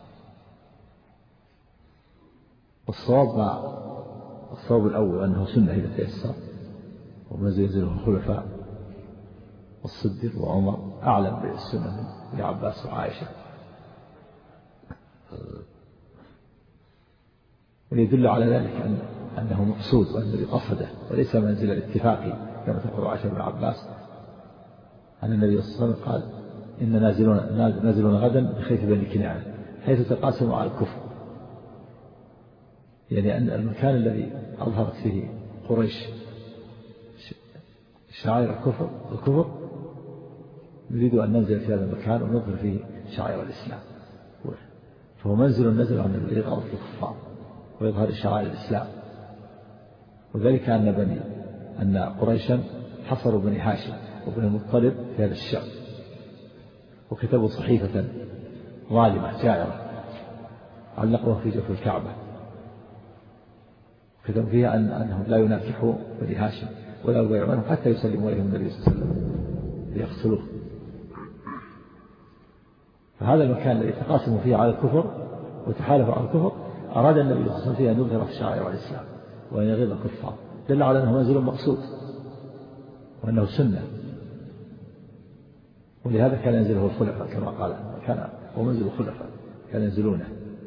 B: والصواب مع الصواب الأول أنه سنة إذا تيسر ومنزل ينزله الخلفاء والصديق وعمر أعلم بالسنة من ابن عباس وعائشة. ويدل على ذلك أن أنه مقصود وأن الذي قصده وليس منزل الاتفاقي كما تقول عائشة بن عباس أن النبي صلى الله عليه وسلم قال إن نازلون, نازلون غدا بخيف بني كنانة حيث تقاسموا على الكفر يعني أن المكان الذي أظهرت فيه قريش شعائر الكفر الكفر نريد أن ننزل في هذا المكان ونظهر فيه شعائر الإسلام. فهو منزل نزل عن النبي لإغاظة الكفار ويظهر شعائر الإسلام. وذلك أن بني أن قريشا حصروا بني هاشم وبني المطلب في هذا الشعب وكتبوا صحيفة ظالمة جائرة علقوها في جوف الكعبة وكتبوا فيها أن أنهم لا يناكحوا بني هاشم ولا يبايعونهم حتى يسلموا إليهم النبي صلى الله عليه وسلم ليقتلوه. فهذا المكان الذي تقاسموا فيه على الكفر وتحالفوا على الكفر أراد النبي صلى الله عليه وسلم فيه أن يظهر في شعائر الإسلام وأن يغيظ الكفار دل على أنه منزل مقصود وأنه سنة. ولهذا كان ينزله الخلفاء كما قال كان ومنزل الخلفاء كان ينزلونه.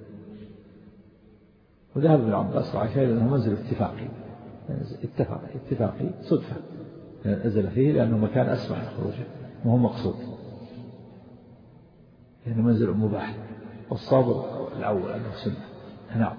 B: وذهب ابن عباس وعائشة إلى أنه منزل اتفاقي اتفاقي اتفاقي صدفة نزل فيه لأنه مكان أسمح لخروجه وهو مقصود لأنه منزل مباح. والصواب الأول أنه سنة. نعم.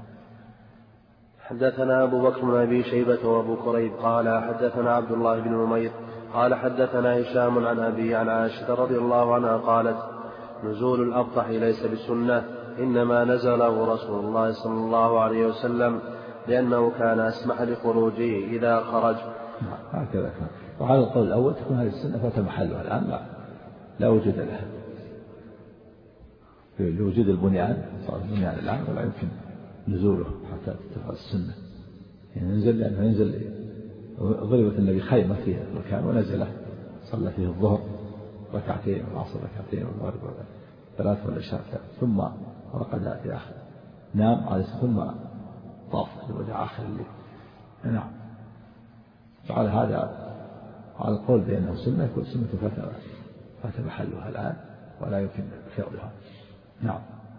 A: حدثنا أبو بكر بن أبي شيبة وأبو كريب قال حدثنا عبد الله بن نمير قال حدثنا هشام عن أبي عن عائشة رضي الله عنها قالت نزول الأبطح ليس بسنة إنما نزله رسول الله صلى الله عليه وسلم لأنه كان أسمح لخروجه إذا خرج.
B: هكذا كان. وعلى القول الأول تكون هذه السنة فات محلها الآن لا, لا وجود لها لوجود البنيان، صار البنيان الآن ولا يمكن نزوله حتى تتفق السنة. يعني ينزل لأنه ينزل ضربت النبي خيمة في المكان ونزله صلى فيه الظهر ركعتين والعصر ركعتين والمغرب ثلاث والعشاء، ثم رقد في آخر نام على ثم طاف لوداع آخر الليل. نعم. فعلى هذا على القول بأنه سنة يكون سنة فتى فات محلها الآن ولا يمكن فعلها. نعم.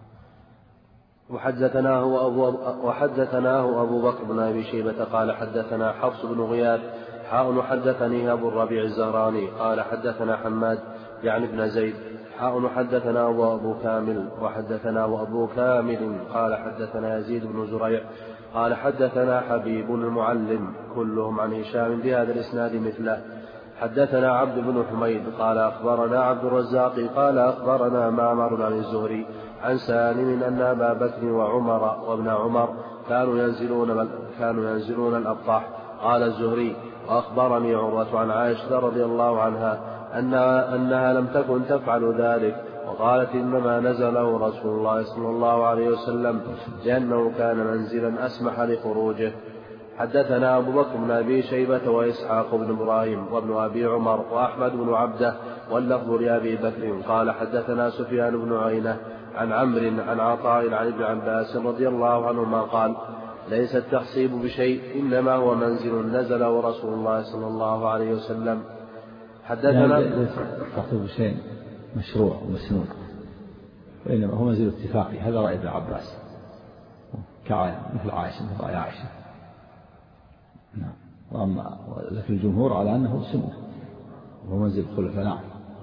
A: وحدثناه أبو, وحدثناه أبو بكر بن أبي شيبة قال حدثنا حفص بن غياث حاء حدثني أبو الربيع الزهراني قال حدثنا حماد يعني ابن زيد حاء حدثنا أبو كامل وحدثنا أبو كامل قال حدثنا يزيد بن زريع قال حدثنا حبيب المعلم كلهم عن هشام بهذا الإسناد مثله. حدثنا عبد بن حميد قال أخبرنا عبد الرزاق قال أخبرنا معمر عن الزهري عن سالم أن أبا بكر وعمر وابن عمر كانوا ينزلون كانوا ينزلون الأبطح. قال الزهري وأخبرني عروة عن عائشة رضي الله عنها أنها, أنها لم تكن تفعل ذلك وقالت إنما نزله رسول الله صلى الله عليه وسلم لأنه كان منزلا أسمح لخروجه. حدثنا أبو بكر بن أبي شيبة وإسحاق بن إبراهيم وابن أبي عمر وأحمد بن عبده واللفظ لأبي بكر قال حدثنا سفيان بن عيينة عن عمرو عن عطاء عن ابن عباس رضي الله عنهما قال ليس التحصيب بشيء إنما هو منزل نزله رسول الله صلى الله عليه وسلم. حدثنا
B: ليس التحصيب بشيء مشروع ومسنون وإنما هو منزل اتفاقي. هذا رأي ابن عباس مثل عائشة مثل رأي عائشة. نعم. وأما لكن الجمهور على أنه سنة وهو منزل الخلفاء. نعم.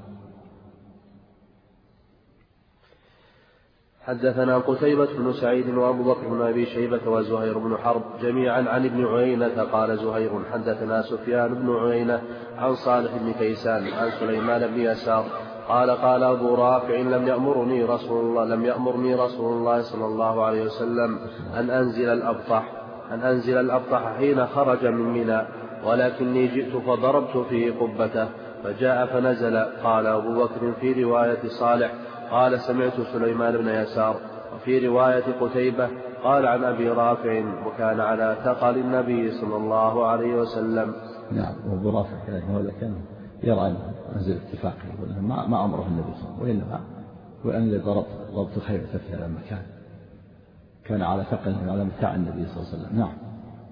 A: حدثنا قتيبة بن سعيد وأبو بكر بن أبي شيبة وزهير بن حرب جميعا عن ابن عيينة قال زهير حدثنا سفيان بن عيينة عن صالح بن كيسان عن سليمان بن يسار قال قال أبو رافع لم يأمرني رسول الله لم يأمرني رسول الله صلى الله عليه وسلم أن أنزل الأبطح أن أنزل الأبطح حين خرج من منى ولكني جئت فضربت فيه قبته فجاء فنزل. قال أبو بكر في رواية صالح قال سمعت سليمان بن يسار. وفي رواية قتيبة قال عن أبي رافع وكان على ثقل النبي صلى الله عليه وسلم.
B: نعم. وأبو رافع هذا كان يرى أن منزل اتفاقي ما ما أمره النبي صلى الله عليه وسلم وإنما وأن ضرب ضربت خيمة في هذا المكان كان على ثقل على متاع النبي صلى الله عليه وسلم. نعم.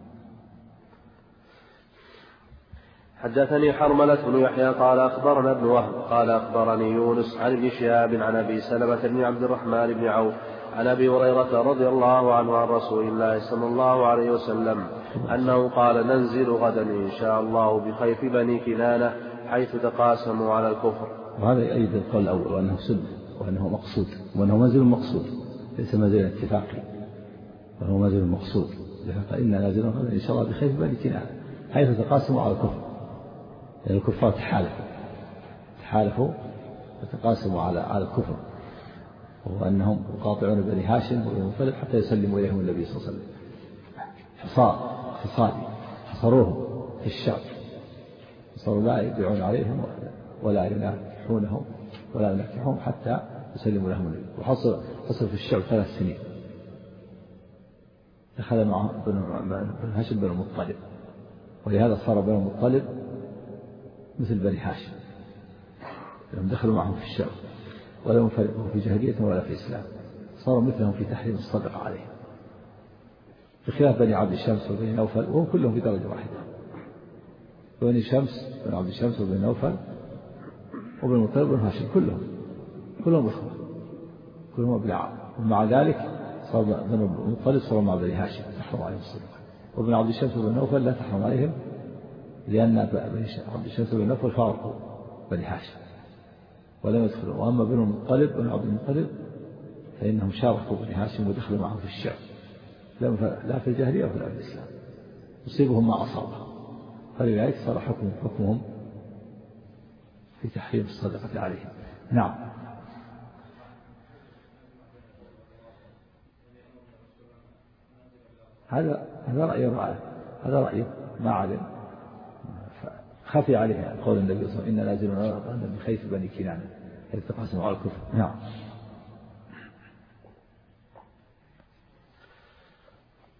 A: حدثني حرملة بن يحيى قال أخبرنا ابن وهب قال أخبرني يونس عن ابن شهاب عن أبي سلمة بن عبد الرحمن بن عوف عن أبي هريرة رضي الله عنه عن رسول الله صلى الله عليه وسلم أنه قال ننزل غدا إن شاء الله بخيف بني كنانة حيث تقاسموا على الكفر.
B: وهذا يؤيد القول الأول وأنه سنة وأنه مقصود وأنه منزل مقصود ليس منزل اتفاقي وهو منزل مقصود. فإن نازل غدا إن شاء الله بخيف بني كنانة حيث تقاسموا على الكفر. يعني الكفار تحالفوا تحالفوا وتقاسموا على على الكفر وهو أنهم يقاطعون بني هاشم وبني المطلب حتى يسلموا إليهم النبي صلى الله عليه وسلم. حصار اقتصادي حصروهم في الشعب صاروا لا يبيعون عليهم ولا يناكحونهم ولا يناكحهم حتى يسلموا لهم النبي. وحصل حصل في الشعب ثلاث سنين دخل معهم بن هاشم بن المطلب ولهذا صار بن المطلب مثل بني هاشم لهم دخلوا معهم في الشعب ولم يفرقوا في جاهلية ولا في إسلام صاروا مثلهم في تحريم الصدقة عليهم بخلاف بني عبد الشمس وبني نوفل وهم كلهم في درجة واحدة. بني شمس بن عبد الشمس وبني نوفل وبن المطلب وبن هاشم كلهم كلهم إخوة كلهم أبناء ومع ذلك صار بن المطلب صاروا مع بني هاشم تحرم عليهم الصدقة وبن عبد الشمس وبن نوفل لا تحرم عليهم لأن عبد الشمس بن نوفل فارقوا بني هاشم ولم يدخلوا. وأما بن المطلب بن عبد المطلب فإنهم شاركوا بني هاشم ودخلوا معهم في الشعب لا في الجاهلية ولا في الإسلام يصيبهم ما أصابهم فلذلك صار حكم حكمهم في تحريم الصدقة عليهم. نعم. هذا هذا رأي رأي هذا رأي ما علم خفي عليها قول النبي صلى الله عليه وسلم إن نازلون غدا بخيف بني كنانة حيث تقاسموا على الكفر. نعم.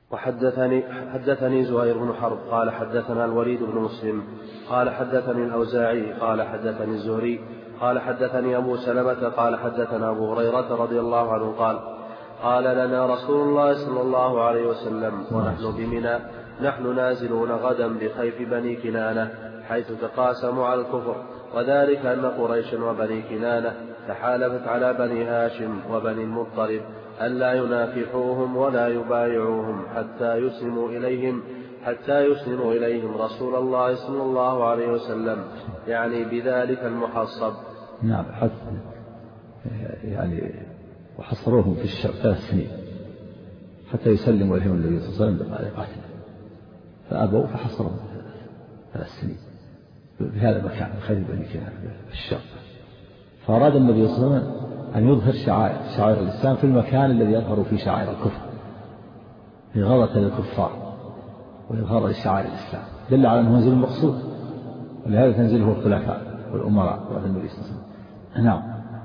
A: وحدثني حدثني زهير بن حرب قال حدثنا الوليد بن مسلم قال حدثني الأوزاعي قال حدثني الزهري قال حدثني أبو سلمة قال حدثنا أبو هريرة رضي الله عنه قال قال لنا رسول الله صلى الله عليه وسلم ونحن بمنى نحن نازلون غدا بخيف بني كنانة حيث تقاسموا على الكفر، وذلك أن قريشا وبني كنانة تحالفت على بني هاشم وبني المطلب ألا ينافحوهم ولا يبايعوهم حتى يسلموا إليهم حتى يسلموا إليهم رسول الله صلى الله عليه وسلم، يعني بذلك المحصب.
B: نعم، حتى يعني وحصروهم في الشام ثلاث سنين حتى يسلموا إليهم النبي صلى الله عليه وسلم بعد قاتله، فأبوا فحصرهم ثلاث سنين في هذا المكان خير بني كنانة في الشام. فأراد النبي صلى الله عليه وسلم أن يظهر شعائر شعائر الإسلام في المكان الذي يظهر فيه شعائر الكفر لغضة للكفار وإظهار لشعائر الإسلام، دل على أنه منزل مقصود، ولهذا تنزله الخلفاء والأمراء بعد النبي صلى الله عليه وسلم. نعم،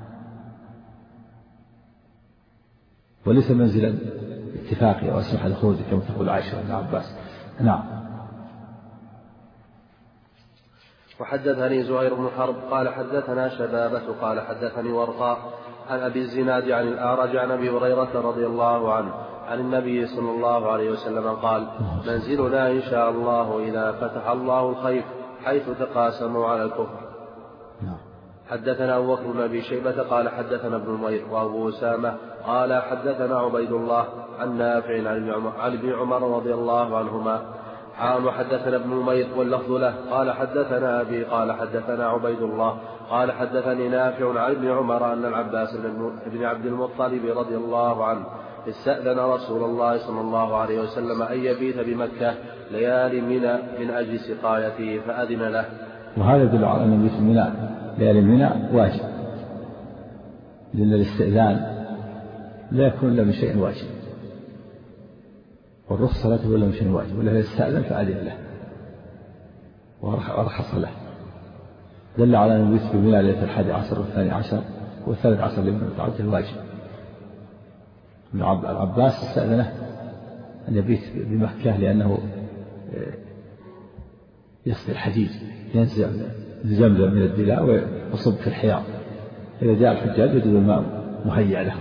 B: وليس منزلا اتفاقي أو أسمح لخروج كما تقول عائشة بن عباس. نعم.
A: وحدثني زهير بن حرب قال حدثنا شبابة قال حدثني ورقاء عن أبي الزناد عن الأعرج عن أبي هريرة رضي الله عنه عن النبي صلى الله عليه وسلم قال منزلنا إن شاء الله إذا فتح الله الخيف حيث تقاسموا على الكفر. حدثنا أبو بكر بن أبي شيبة قال حدثنا ابن نمير وأبو أسامة قال حدثنا عبيد الله عن نافع عن ابن عمر رضي الله عنهما حام وحدثنا ابن نمير واللفظ له قال حدثنا أبي قال حدثنا عبيد الله قال حدثني نافع عن ابن عمر أن العباس بن عبد المطلب رضي الله عنه استأذن رسول الله صلى الله عليه وسلم أن يبيت بمكة ليالي منى من أجل سقايته فأذن له.
B: وهذا يدل على أن يبيت منى ليالي منى واجب، لأن الاستئذان لا يكون إلا من شيء واجب، والرخصة لا تكون إلا من شيء واجب، ولا يستأذن فأذن له ورخص له. دل على أن يبيت بمنى ليلة الحادي عشر والثاني عشر والثالث عشر لمن يتعدى الواجب. العباس استأذنه أن يبيت بمكة لأنه يسقي الحديد، ينزع الجمل من الدلاء ويصب في الحياض، إذا جاء الحجاج يجد الماء مهيأ له،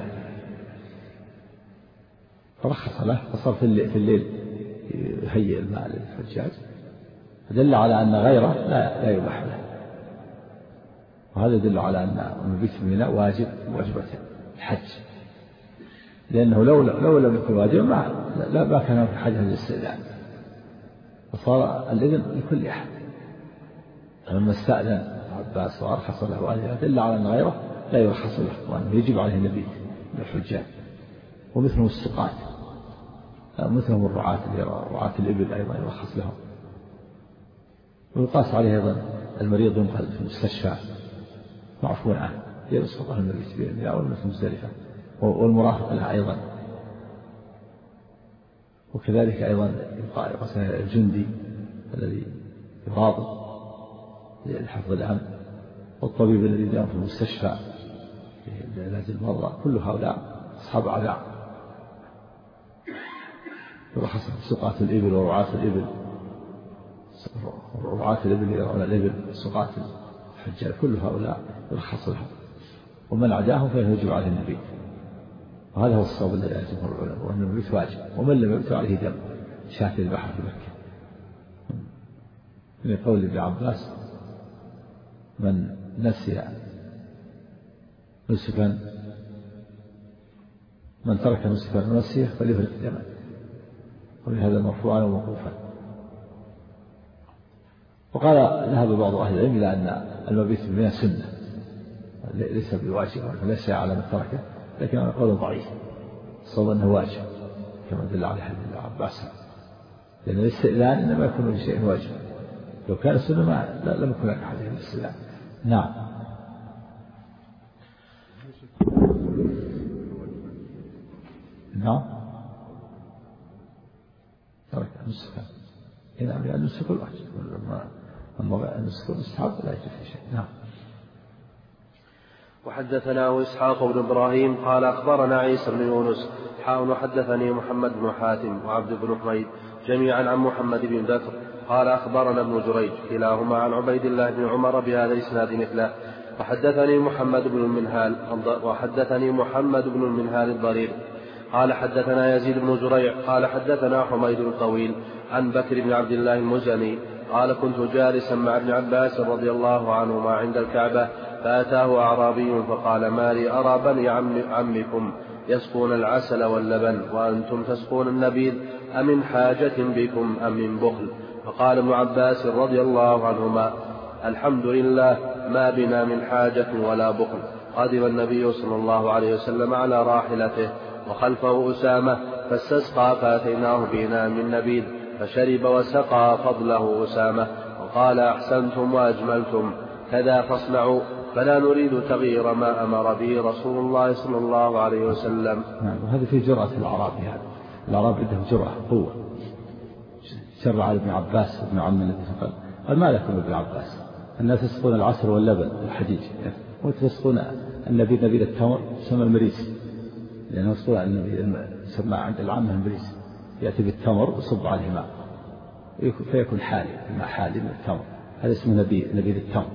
B: فرخص له فصار في الليل, في الليل يهيئ الماء للحجاج، فدل على أن غيره لا, لا يباح له. وهذا يدل على أن المبيت في الميناء واجب واجبة الحج، لأنه لو لو لم يكن واجبا ما لا ما كان في حاجة للاستئذان، فصار الإذن لكل أحد. لما استأذن عباس وأرخص له وأذن دل على أن غيره لا يرخص له، وأنه يجب عليه المبيت للحجاج. ومثلهم السقاة، مثلهم الرعاة رعاة الإبل أيضا يرخص لهم. ويقاس عليه أيضا المريض ينقل في المستشفى معفو عنه يسقط له المبيت بها أو المثل مزدلفة، والمرافق لها أيضا. وكذلك أيضا يقاس الجندي الذي يرابط لحفظ الأمن، والطبيب الذي يداوم في المستشفى لعلاج المرضى، كل هؤلاء أصحاب أعذار. يرخص سقاة الإبل ورعاة الإبل، رعاة الإبل يرعون الإبل، سقاة الحجاج، كل هؤلاء يرخص لهم، ومن عداهم فإنه يجب عليه المبيت. وهذا هو الصواب الذي عليه جمهور العلماء، وأن المبيت واجب، ومن لم يبت عليه دم شاة البحر في مكة. من قول ابن عباس من نسي نسكا من ترك نسكا ونسيه فليهرق دما، ولهذا مرفوعا وموقوفا. وقال ذهب بعض أهل العلم إلى أن المبيت بمنى سنة ليس بواجب، فليس على من تركه، لكن هذا قول ضعيف، الصواب أنه واجب كما دل عليه حديث ابن عباس، لأن الاستئذان إنما يكون بشيء واجب، لو كان السنة ما لم يكن لك حديث الاستئذان. نعم. نعم ترك النسك، نعم، لأن النسك الواجب، أما النسك المستحب لا يجب في شيء. نعم.
A: وحدثنا إسحاق بن إبراهيم قال أخبرنا عيسى بن يونس حاء وحدثني محمد بن حاتم وعبد بن حميد جميعا عن محمد بن بكر قال أخبرنا ابن جريج كلاهما عن عبيد الله بن عمر بهذا الإسناد مثله. وحدثني محمد بن المنهال وحدثني محمد بن المنهال الضرير قال حدثنا يزيد بن زريع قال حدثنا حميد الطويل عن بكر بن عبد الله المزني قال كنت جالسا مع ابن عباس رضي الله عنهما عند الكعبة فأتاه أعرابي فقال ما لي أرى بني عم عمكم يسقون العسل واللبن وأنتم تسقون النبيذ أمن حاجة بكم أم من بخل؟ فقال ابن عباس رضي الله عنهما الحمد لله ما بنا من حاجة ولا بخل. قدم النبي صلى الله عليه وسلم على راحلته وخلفه أسامة فاستسقى فأتيناه بإناء من نبيذ فشرب وسقى فضله أسامة وقال أحسنتم وأجملتم كذا فاصنعوا فلا نريد تغيير ما أمر به رسول الله صلى الله عليه وسلم.
B: نعم. وهذا في جرأة الأعراب هذا الأعراب عندهم جرأة قوة. شرع على ابن عباس ابن عم النبي صلى الله عليه وسلم قال ما لكم ابن عباس الناس يسقون العسل واللبن والحجيج وتسقون النبيذ نبيذ التمر يسمى المريس لأنه يسقون النبيذ يسمى عند العامة المريس يأتي بالتمر ويصب عليه ماء فيكون حالي الماء حالي من التمر هذا اسمه نبيذ نبيذ التمر.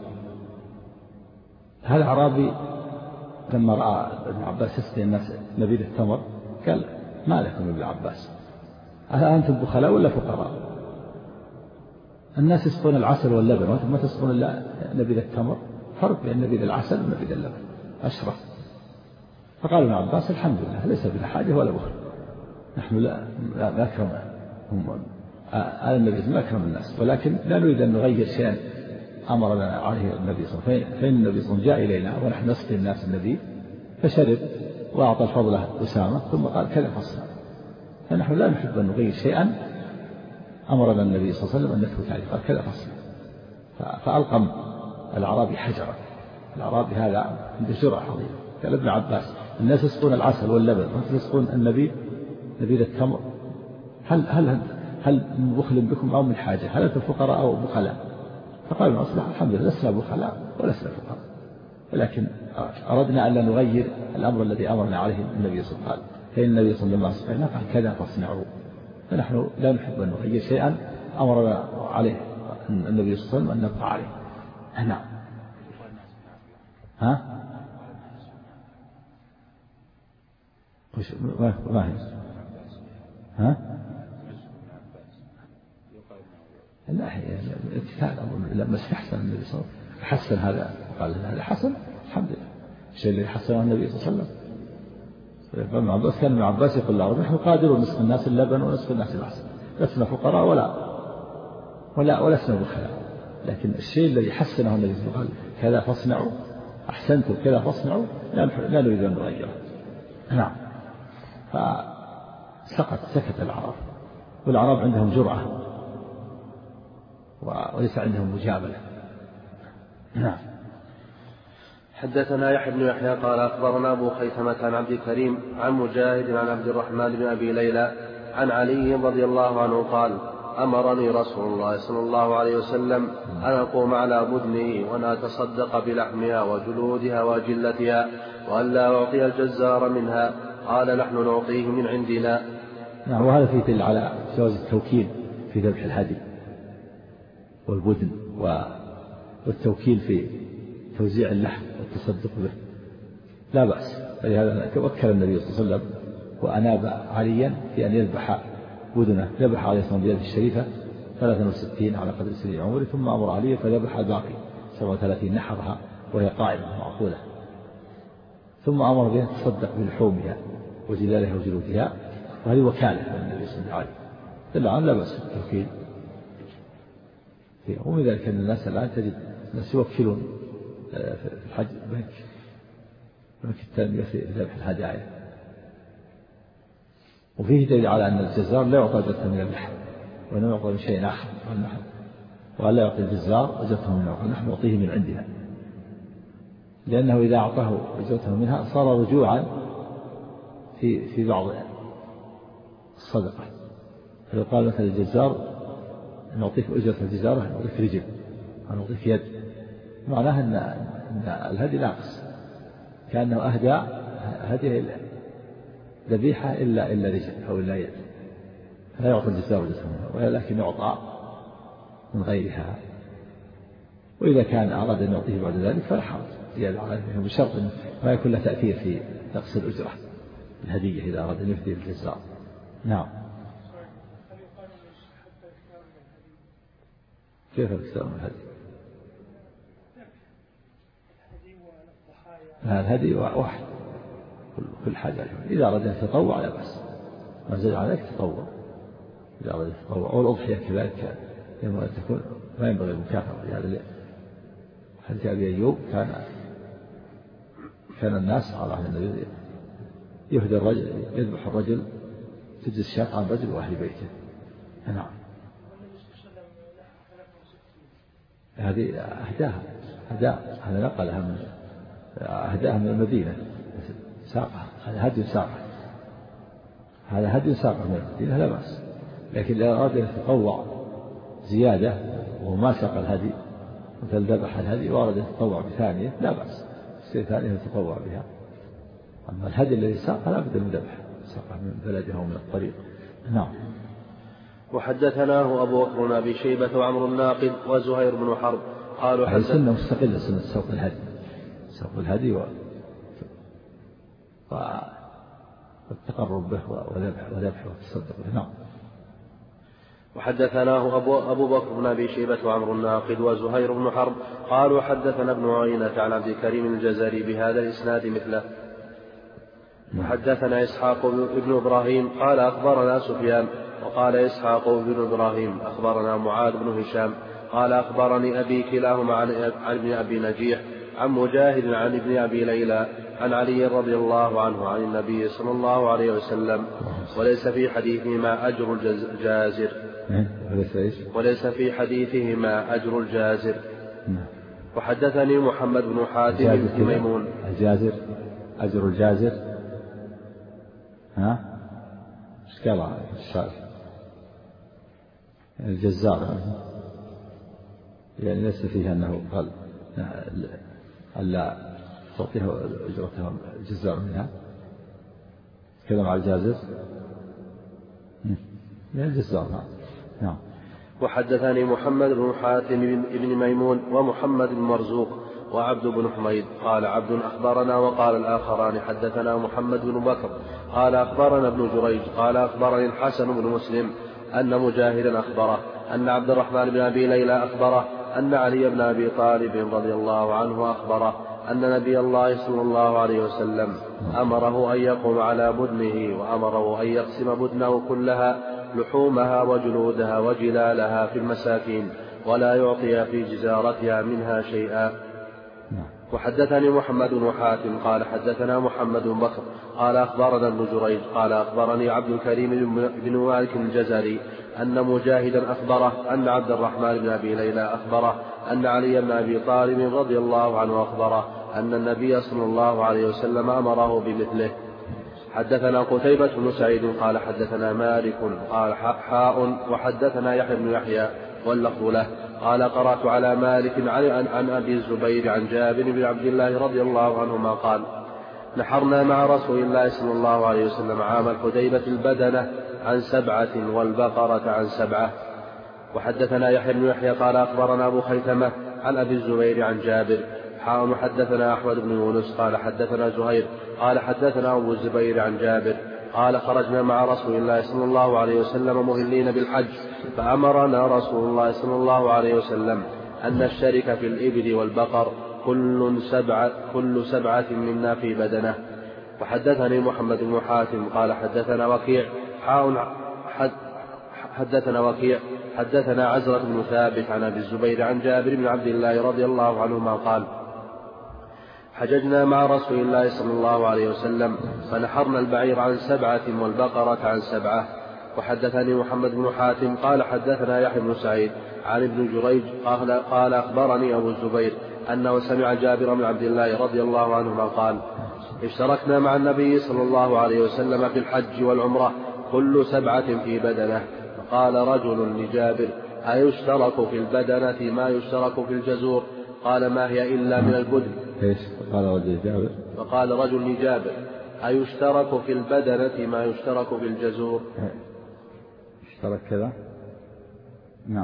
B: هذا أعرابي لما رأى ابن عباس يسقي الناس نبيذ التمر قال ما لكم ابن عباس أنتم بخلاء ولا فقراء؟ الناس يسقون العسل واللبن وأنتم ما تسقون إلا نبيذ التمر فرق بين نبيذ العسل ونبيذ اللبن أشرف. فقال ابن عباس الحمد لله ليس بنا حاجة ولا بخل نحن لا لا أكرم هم آل النبي ما أكرم الناس ولكن لا نريد أن نغير شيئا أمرنا عليه النبي صلى الله عليه وسلم. فإن النبي صلى الله عليه وسلم جاء إلينا ونحن نسقي الناس النبي فشرب وأعطى الفضل أسامة ثم قال كذا فصل. فنحن لا نحب أن نغير شيئا أمرنا النبي صلى الله عليه وسلم أن نثبت عليه قال كذا فصل. فألقم الأعرابي حجرا. الأعرابي هذا عنده جرأة عظيمة. قال ابن عباس الناس يسقون العسل واللبن وأنتم تسقون النبيذ نبيذ التمر هل هل هل من بخل بكم أو من حاجة هل أنتم فقراء أو بخلاء؟ فقال أصبح الحمد لله لسنا بخلاء ولسنا فقراء ولكن أردنا أن لا نغير الأمر الذي أمرنا عليه النبي صلى الله عليه وسلم. فإن النبي صلى الله عليه وسلم قال كذا فاصنعوا. فنحن لا نحب أن نغير شيئا أمرنا عليه النبي صلى الله عليه وسلم أن نبقى عليه. نعم. ها وش ما هي ها لا هي الاتفاق لما استحسن النبي صلى الله عليه وسلم حسن هذا وقال هذا حسن الحمد لله الشيء اللي حسنه النبي صلى الله عليه وسلم. ابن عباس كان ابن عباس يقول له نحن قادرون نسقي الناس اللبن ونسقي الناس العسل لسنا فقراء ولا ولا ولسنا بخلاء لكن الشيء الذي حسنه النبي صلى الله عليه وسلم كذا فاصنعوا أحسنتم كذا فاصنعوا لا نريد أن نغيره. نعم. فسقط سكت العرب والعرب عندهم جرأة وليس عندهم مجاملة. نعم.
A: حدثنا يحيى بن يحيى قال أخبرنا أبو خيثمة عن عبد الكريم عن مجاهد عن عبد الرحمن بن أبي ليلى عن علي رضي الله عنه قال أمرني رسول الله صلى الله عليه وسلم أن أقوم على بدنه وأن أتصدق بلحمها وجلودها وأجلتها وأن لا أعطي الجزار منها. قال نحن نعطيه من عندنا.
B: نعم. وهذا فيه دليل على جواز التوكيل في ذبح الهدي والبدن والتوكيل في توزيع اللحم والتصدق به لا بأس. فلهذا توكل النبي صلى الله عليه وسلم وأناب عليا في أن يذبح بدنه. ذبح عليه الصلاة والسلام بيده الشريفة ثلاثة وستين على قدر سن عمره ثم أمر عليه فذبح الباقي سبعة وثلاثين نحرها وهي قائمة معقولة ثم أمر بها تصدق بلحومها وجلالها وجلودها وهذه وكالة النبي صلى الله عليه وسلم. دل لا بأس التوكيل. ومن ذلك أن الناس الآن تجد الناس يوكلون في الحج بنك بنك التنمية في ذبح الهدايا. وفيه دليل على أن الجزار لا يعطى أجرة من اللحم وإنما يعطى من شيء آخر وقال لا يعطي الجزار أجرته من اللحم نحن نعطيه من عندنا لأنه إذا أعطاه أجرته منها صار رجوعا في في بعض الصدقة. فيقال مثلا الجزار نعطيك أجرة الجزارة نعطيك رجل نعطيك يد معناها أن, أن الهدي ناقص كأنه أهدى هديه ذبيحة إلا إلا رجل أو إلا يد، لا يعطى الجزاء والجزاء، ولكن يعطى من غيرها. وإذا كان أراد أن يعطيه بعد ذلك فلا حرج زيادة على ذلك، بشرط ما يكون له تأثير في نقص الأجرة الهدية إذا أراد أن يفدي الجزاء. نعم. كيف الإكثار من الهدي؟ الهدي واحد كل حاجة. إذا أراد أن يتطوع لا بأس، ما زال عليك تطوع إذا أراد أن يتطوع. والأضحية كذلك ينبغي أن تكون ما ينبغي المكافأة لهذا. حديث أبي أيوب كان كان الناس على عهد النبي يهدي الرجل يذبح الرجل تجزي الشاة عن رجل وأهل بيته. نعم. هذه أهداها أهداء، هذا نقلها من أهداها من المدينة ساقها، هذا هدي ساقه، هذا هدي ساقه من المدينة لا بأس. لكن إذا أراد أن يتطوع زيادة وما ساق الهدي مثل ذبح الهدي وأراد أن يتطوع بثانية لا بأس، الشيء ثانية يتطوع بها. أما الهدي الذي ساقه لا بد من ذبح، ساقه من بلده ومن الطريق. نعم.
A: وحدثناه أبو بكر بن أبي شيبة وعمر الناقد وزهير بن حرب قالوا
B: هذه سنة مستقلة، سنة سوق الهدي، سوق الهدي و... والتقرب به وذبح وذبح والتصدق به. نعم.
A: وحدثناه أبو, أبو بكر بن أبي شيبة وعمر الناقد وزهير بن حرب قالوا حدثنا ابن عيينة عن عبد الكريم الجزري بهذا الإسناد مثله. وحدثنا إسحاق بن إبراهيم قال أخبرنا سفيان وقال إسحاق بن إبراهيم أخبرنا معاذ بن هشام قال أخبرني أبي كلاهما عن ابن أبي نجيح عن مجاهد عن ابن أبي ليلى عن علي رضي الله عنه عن النبي صلى الله عليه وسلم وليس في حديثهما أجر الجازر وليس في حديثهما أجر الجازر. وحدثني محمد بن حاتم بن ميمون.
B: الجازر أجر الجازر ها ايش قال الشارح؟ الجزار يعني ليس فيها أنه قال ألا تعطيه أجرتها الجزار منها كلام على الجازر يعني الجزار. نعم.
A: وحدثني محمد بن حاتم بن ميمون ومحمد بن مرزوق وعبد بن حميد قال عبد أخبرنا وقال الآخران حدثنا محمد بن بكر قال أخبرنا ابن جريج قال أخبرني الحسن بن مسلم أن مجاهدا أخبره أن عبد الرحمن بن أبي ليلى أخبره أن علي بن أبي طالب رضي الله عنه أخبره أن نبي الله صلى الله عليه وسلم أمره أن يقوم على بدنه وأمره أن يقسم بدنه كلها لحومها وجلودها وجلالها في المساكين ولا يعطي في جزارتها منها شيئا. وحدثني محمد بن حاتم قال حدثنا محمد بن بكر قال أخبرنا ابن جريج قال أخبرني عبد الكريم بن مالك الجزري أن مجاهدا أخبره أن عبد الرحمن بن أبي ليلى أخبره أن علي بن أبي طالب رضي الله عنه أخبره أن النبي صلى الله عليه وسلم أمره بمثله. حدثنا قتيبة بن سعيد قال حدثنا مالك قال حاء وحدثنا يحيى بن يحيى واللفظ له قال قرأت على مالك عن, عن أبي الزبير عن جابر بن عبد الله رضي الله عنهما قال نحرنا مع رسول الله صلى الله عليه وسلم عام الحديبة البدنة عن سبعة والبقرة عن سبعة. وحدثنا يحيى بن يحيى قال أخبرنا أبو خيثمة عن أبي الزبير عن جابر حاء حدثنا أحمد بن يونس قال حدثنا زهير قال حدثنا أبو الزبير عن جابر قال خرجنا مع رسول الله صلى الله عليه وسلم مهلين بالحج فأمرنا رسول الله صلى الله عليه وسلم أن نشترك في الإبل والبقر كل سبعة, كل سبعة منا في بدنه. وحدثني محمد بن حاتم قال حدثنا وكيع حاء حد حدثنا وكيع حدثنا عزرة بن ثابت عن أبي الزبير عن جابر بن عبد الله رضي الله عنهما قال حججنا مع رسول الله صلى الله عليه وسلم فنحرنا البعير عن سبعة والبقرة عن سبعة. وحدثني محمد بن حاتم قال حدثنا يحيى بن سعيد عن ابن جريج قال, قال أخبرني أبو الزبير أنه سمع جابر بن عبد الله رضي الله عنهما قال اشتركنا مع النبي صلى الله عليه وسلم في الحج والعمرة كل سبعة في بدنه. فقال رجل لجابر أيشترك في البدنة ما يشترك في الجزور؟ قال ما هي إلا من البدن.
B: ايش قال رجل جابر؟
A: فقال رجل لجابر أيشترك في البدنة ما يشترك بالجزور؟
B: اشترك كذا. نعم.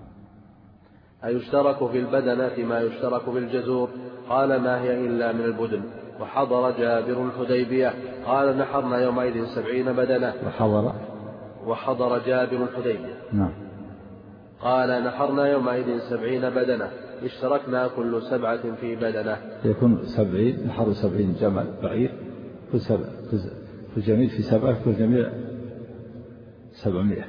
A: أيشترك في البدنة ما يشترك بالجزور؟ قال ما هي إلا من البدن. وحضر جابر الحديبية قال نحرنا يومئذ سبعين بدنة.
B: وحضر
A: وحضر جابر الحديبية.
B: نعم.
A: قال نحرنا يومئذ سبعين بدنة اشتركنا كل سبعة في بدنة.
B: يكون سبعين، نحر سبعين جمل بعير، كل سبع كل جميل في سبعة، كل جميل سبعمائة.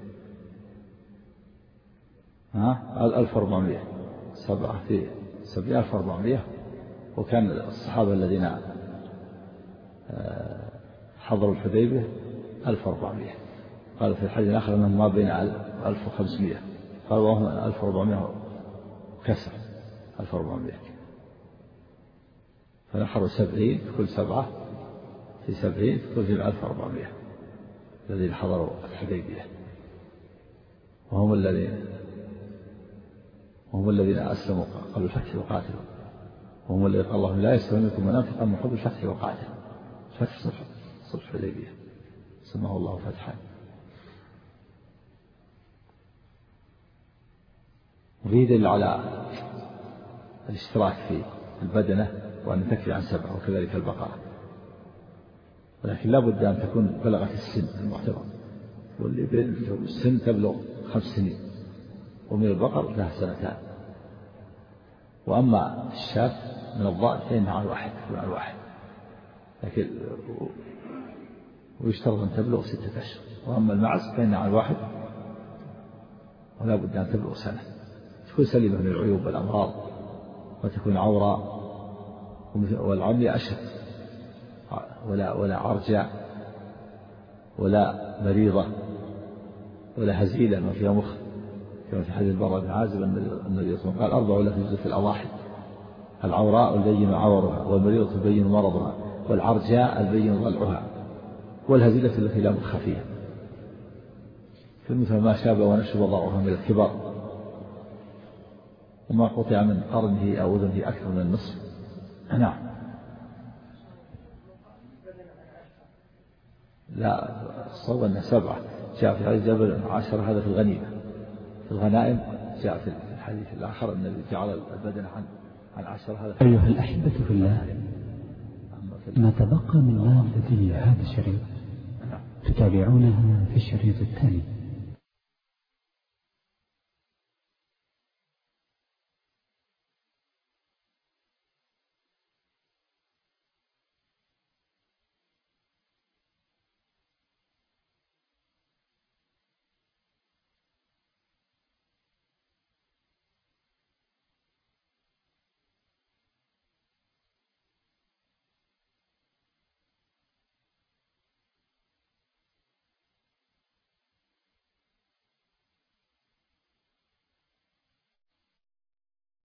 B: ها ألف وأربعمائة، سبعة في سبعين ألف وأربعمائة. وكان الصحابة الذين حضروا الحديبية ألف وأربعمائة. قال في الحديث الآخر أنهم ما بين ألف وخمسمائة، قال وهم ألف وأربعمائة كسر ألف وأربعمائة. فنحروا سبعين في كل سبعة في سبعين في كل ألف وأربعمائة الذين حضروا الحديبية، وهم الذين وهم الذين أسلموا قبل الفتح وقاتلوا، وهم الذين قال الله لا يستوي منكم من أنفق من قبل الفتح وقاتل. فتح صلح صلح الحديبية سماه الله فتحا. وفيه دليل على الاشتراك في البدنة وأن تكفي عن سبعة، وكذلك البقرة، ولكن لا بد أن تكون بلغت السن المحترم، واللي السن تبلغ خمس سنين، ومن البقر لها سنتان. وأما الشاة من الضأن فإنها على الواحد على الواحد، لكن ويشترط أن تبلغ ستة أشهر. وأما المعز فإنها على الواحد ولا بد أن تبلغ سنة، تكون سليمة من العيوب والأمراض، وتكون عورة، والعمي أشهر، ولا ولا عرجة ولا مريضة ولا هزيلة ما فيها مخ، كما في حديث البراء بن عازب النبي صلى الله عليه وسلم قال أربع لا تجوز في الأضاحي: العوراء البين عورها، والمريضة البين مرضها، والعرجاء البين ضلعها، والهزيلة التي لا مخ فيها، فمثل ما شاب ونشب ضرعها من الكبار، وما قطع من قرنه أو أذنه أكثر من النصف. نعم. لا، الصواب أنها سبعة. جاء في حديث جابر عشرة، هذا في الغنيمة. في الغنائم جاء في الحديث الآخر الذي جعل البدن عن عن عشرة، هذا.
D: أيها الأحبة في الله، ما تبقى من مادة هذا الشريط تتابعونها في الشريط التالي.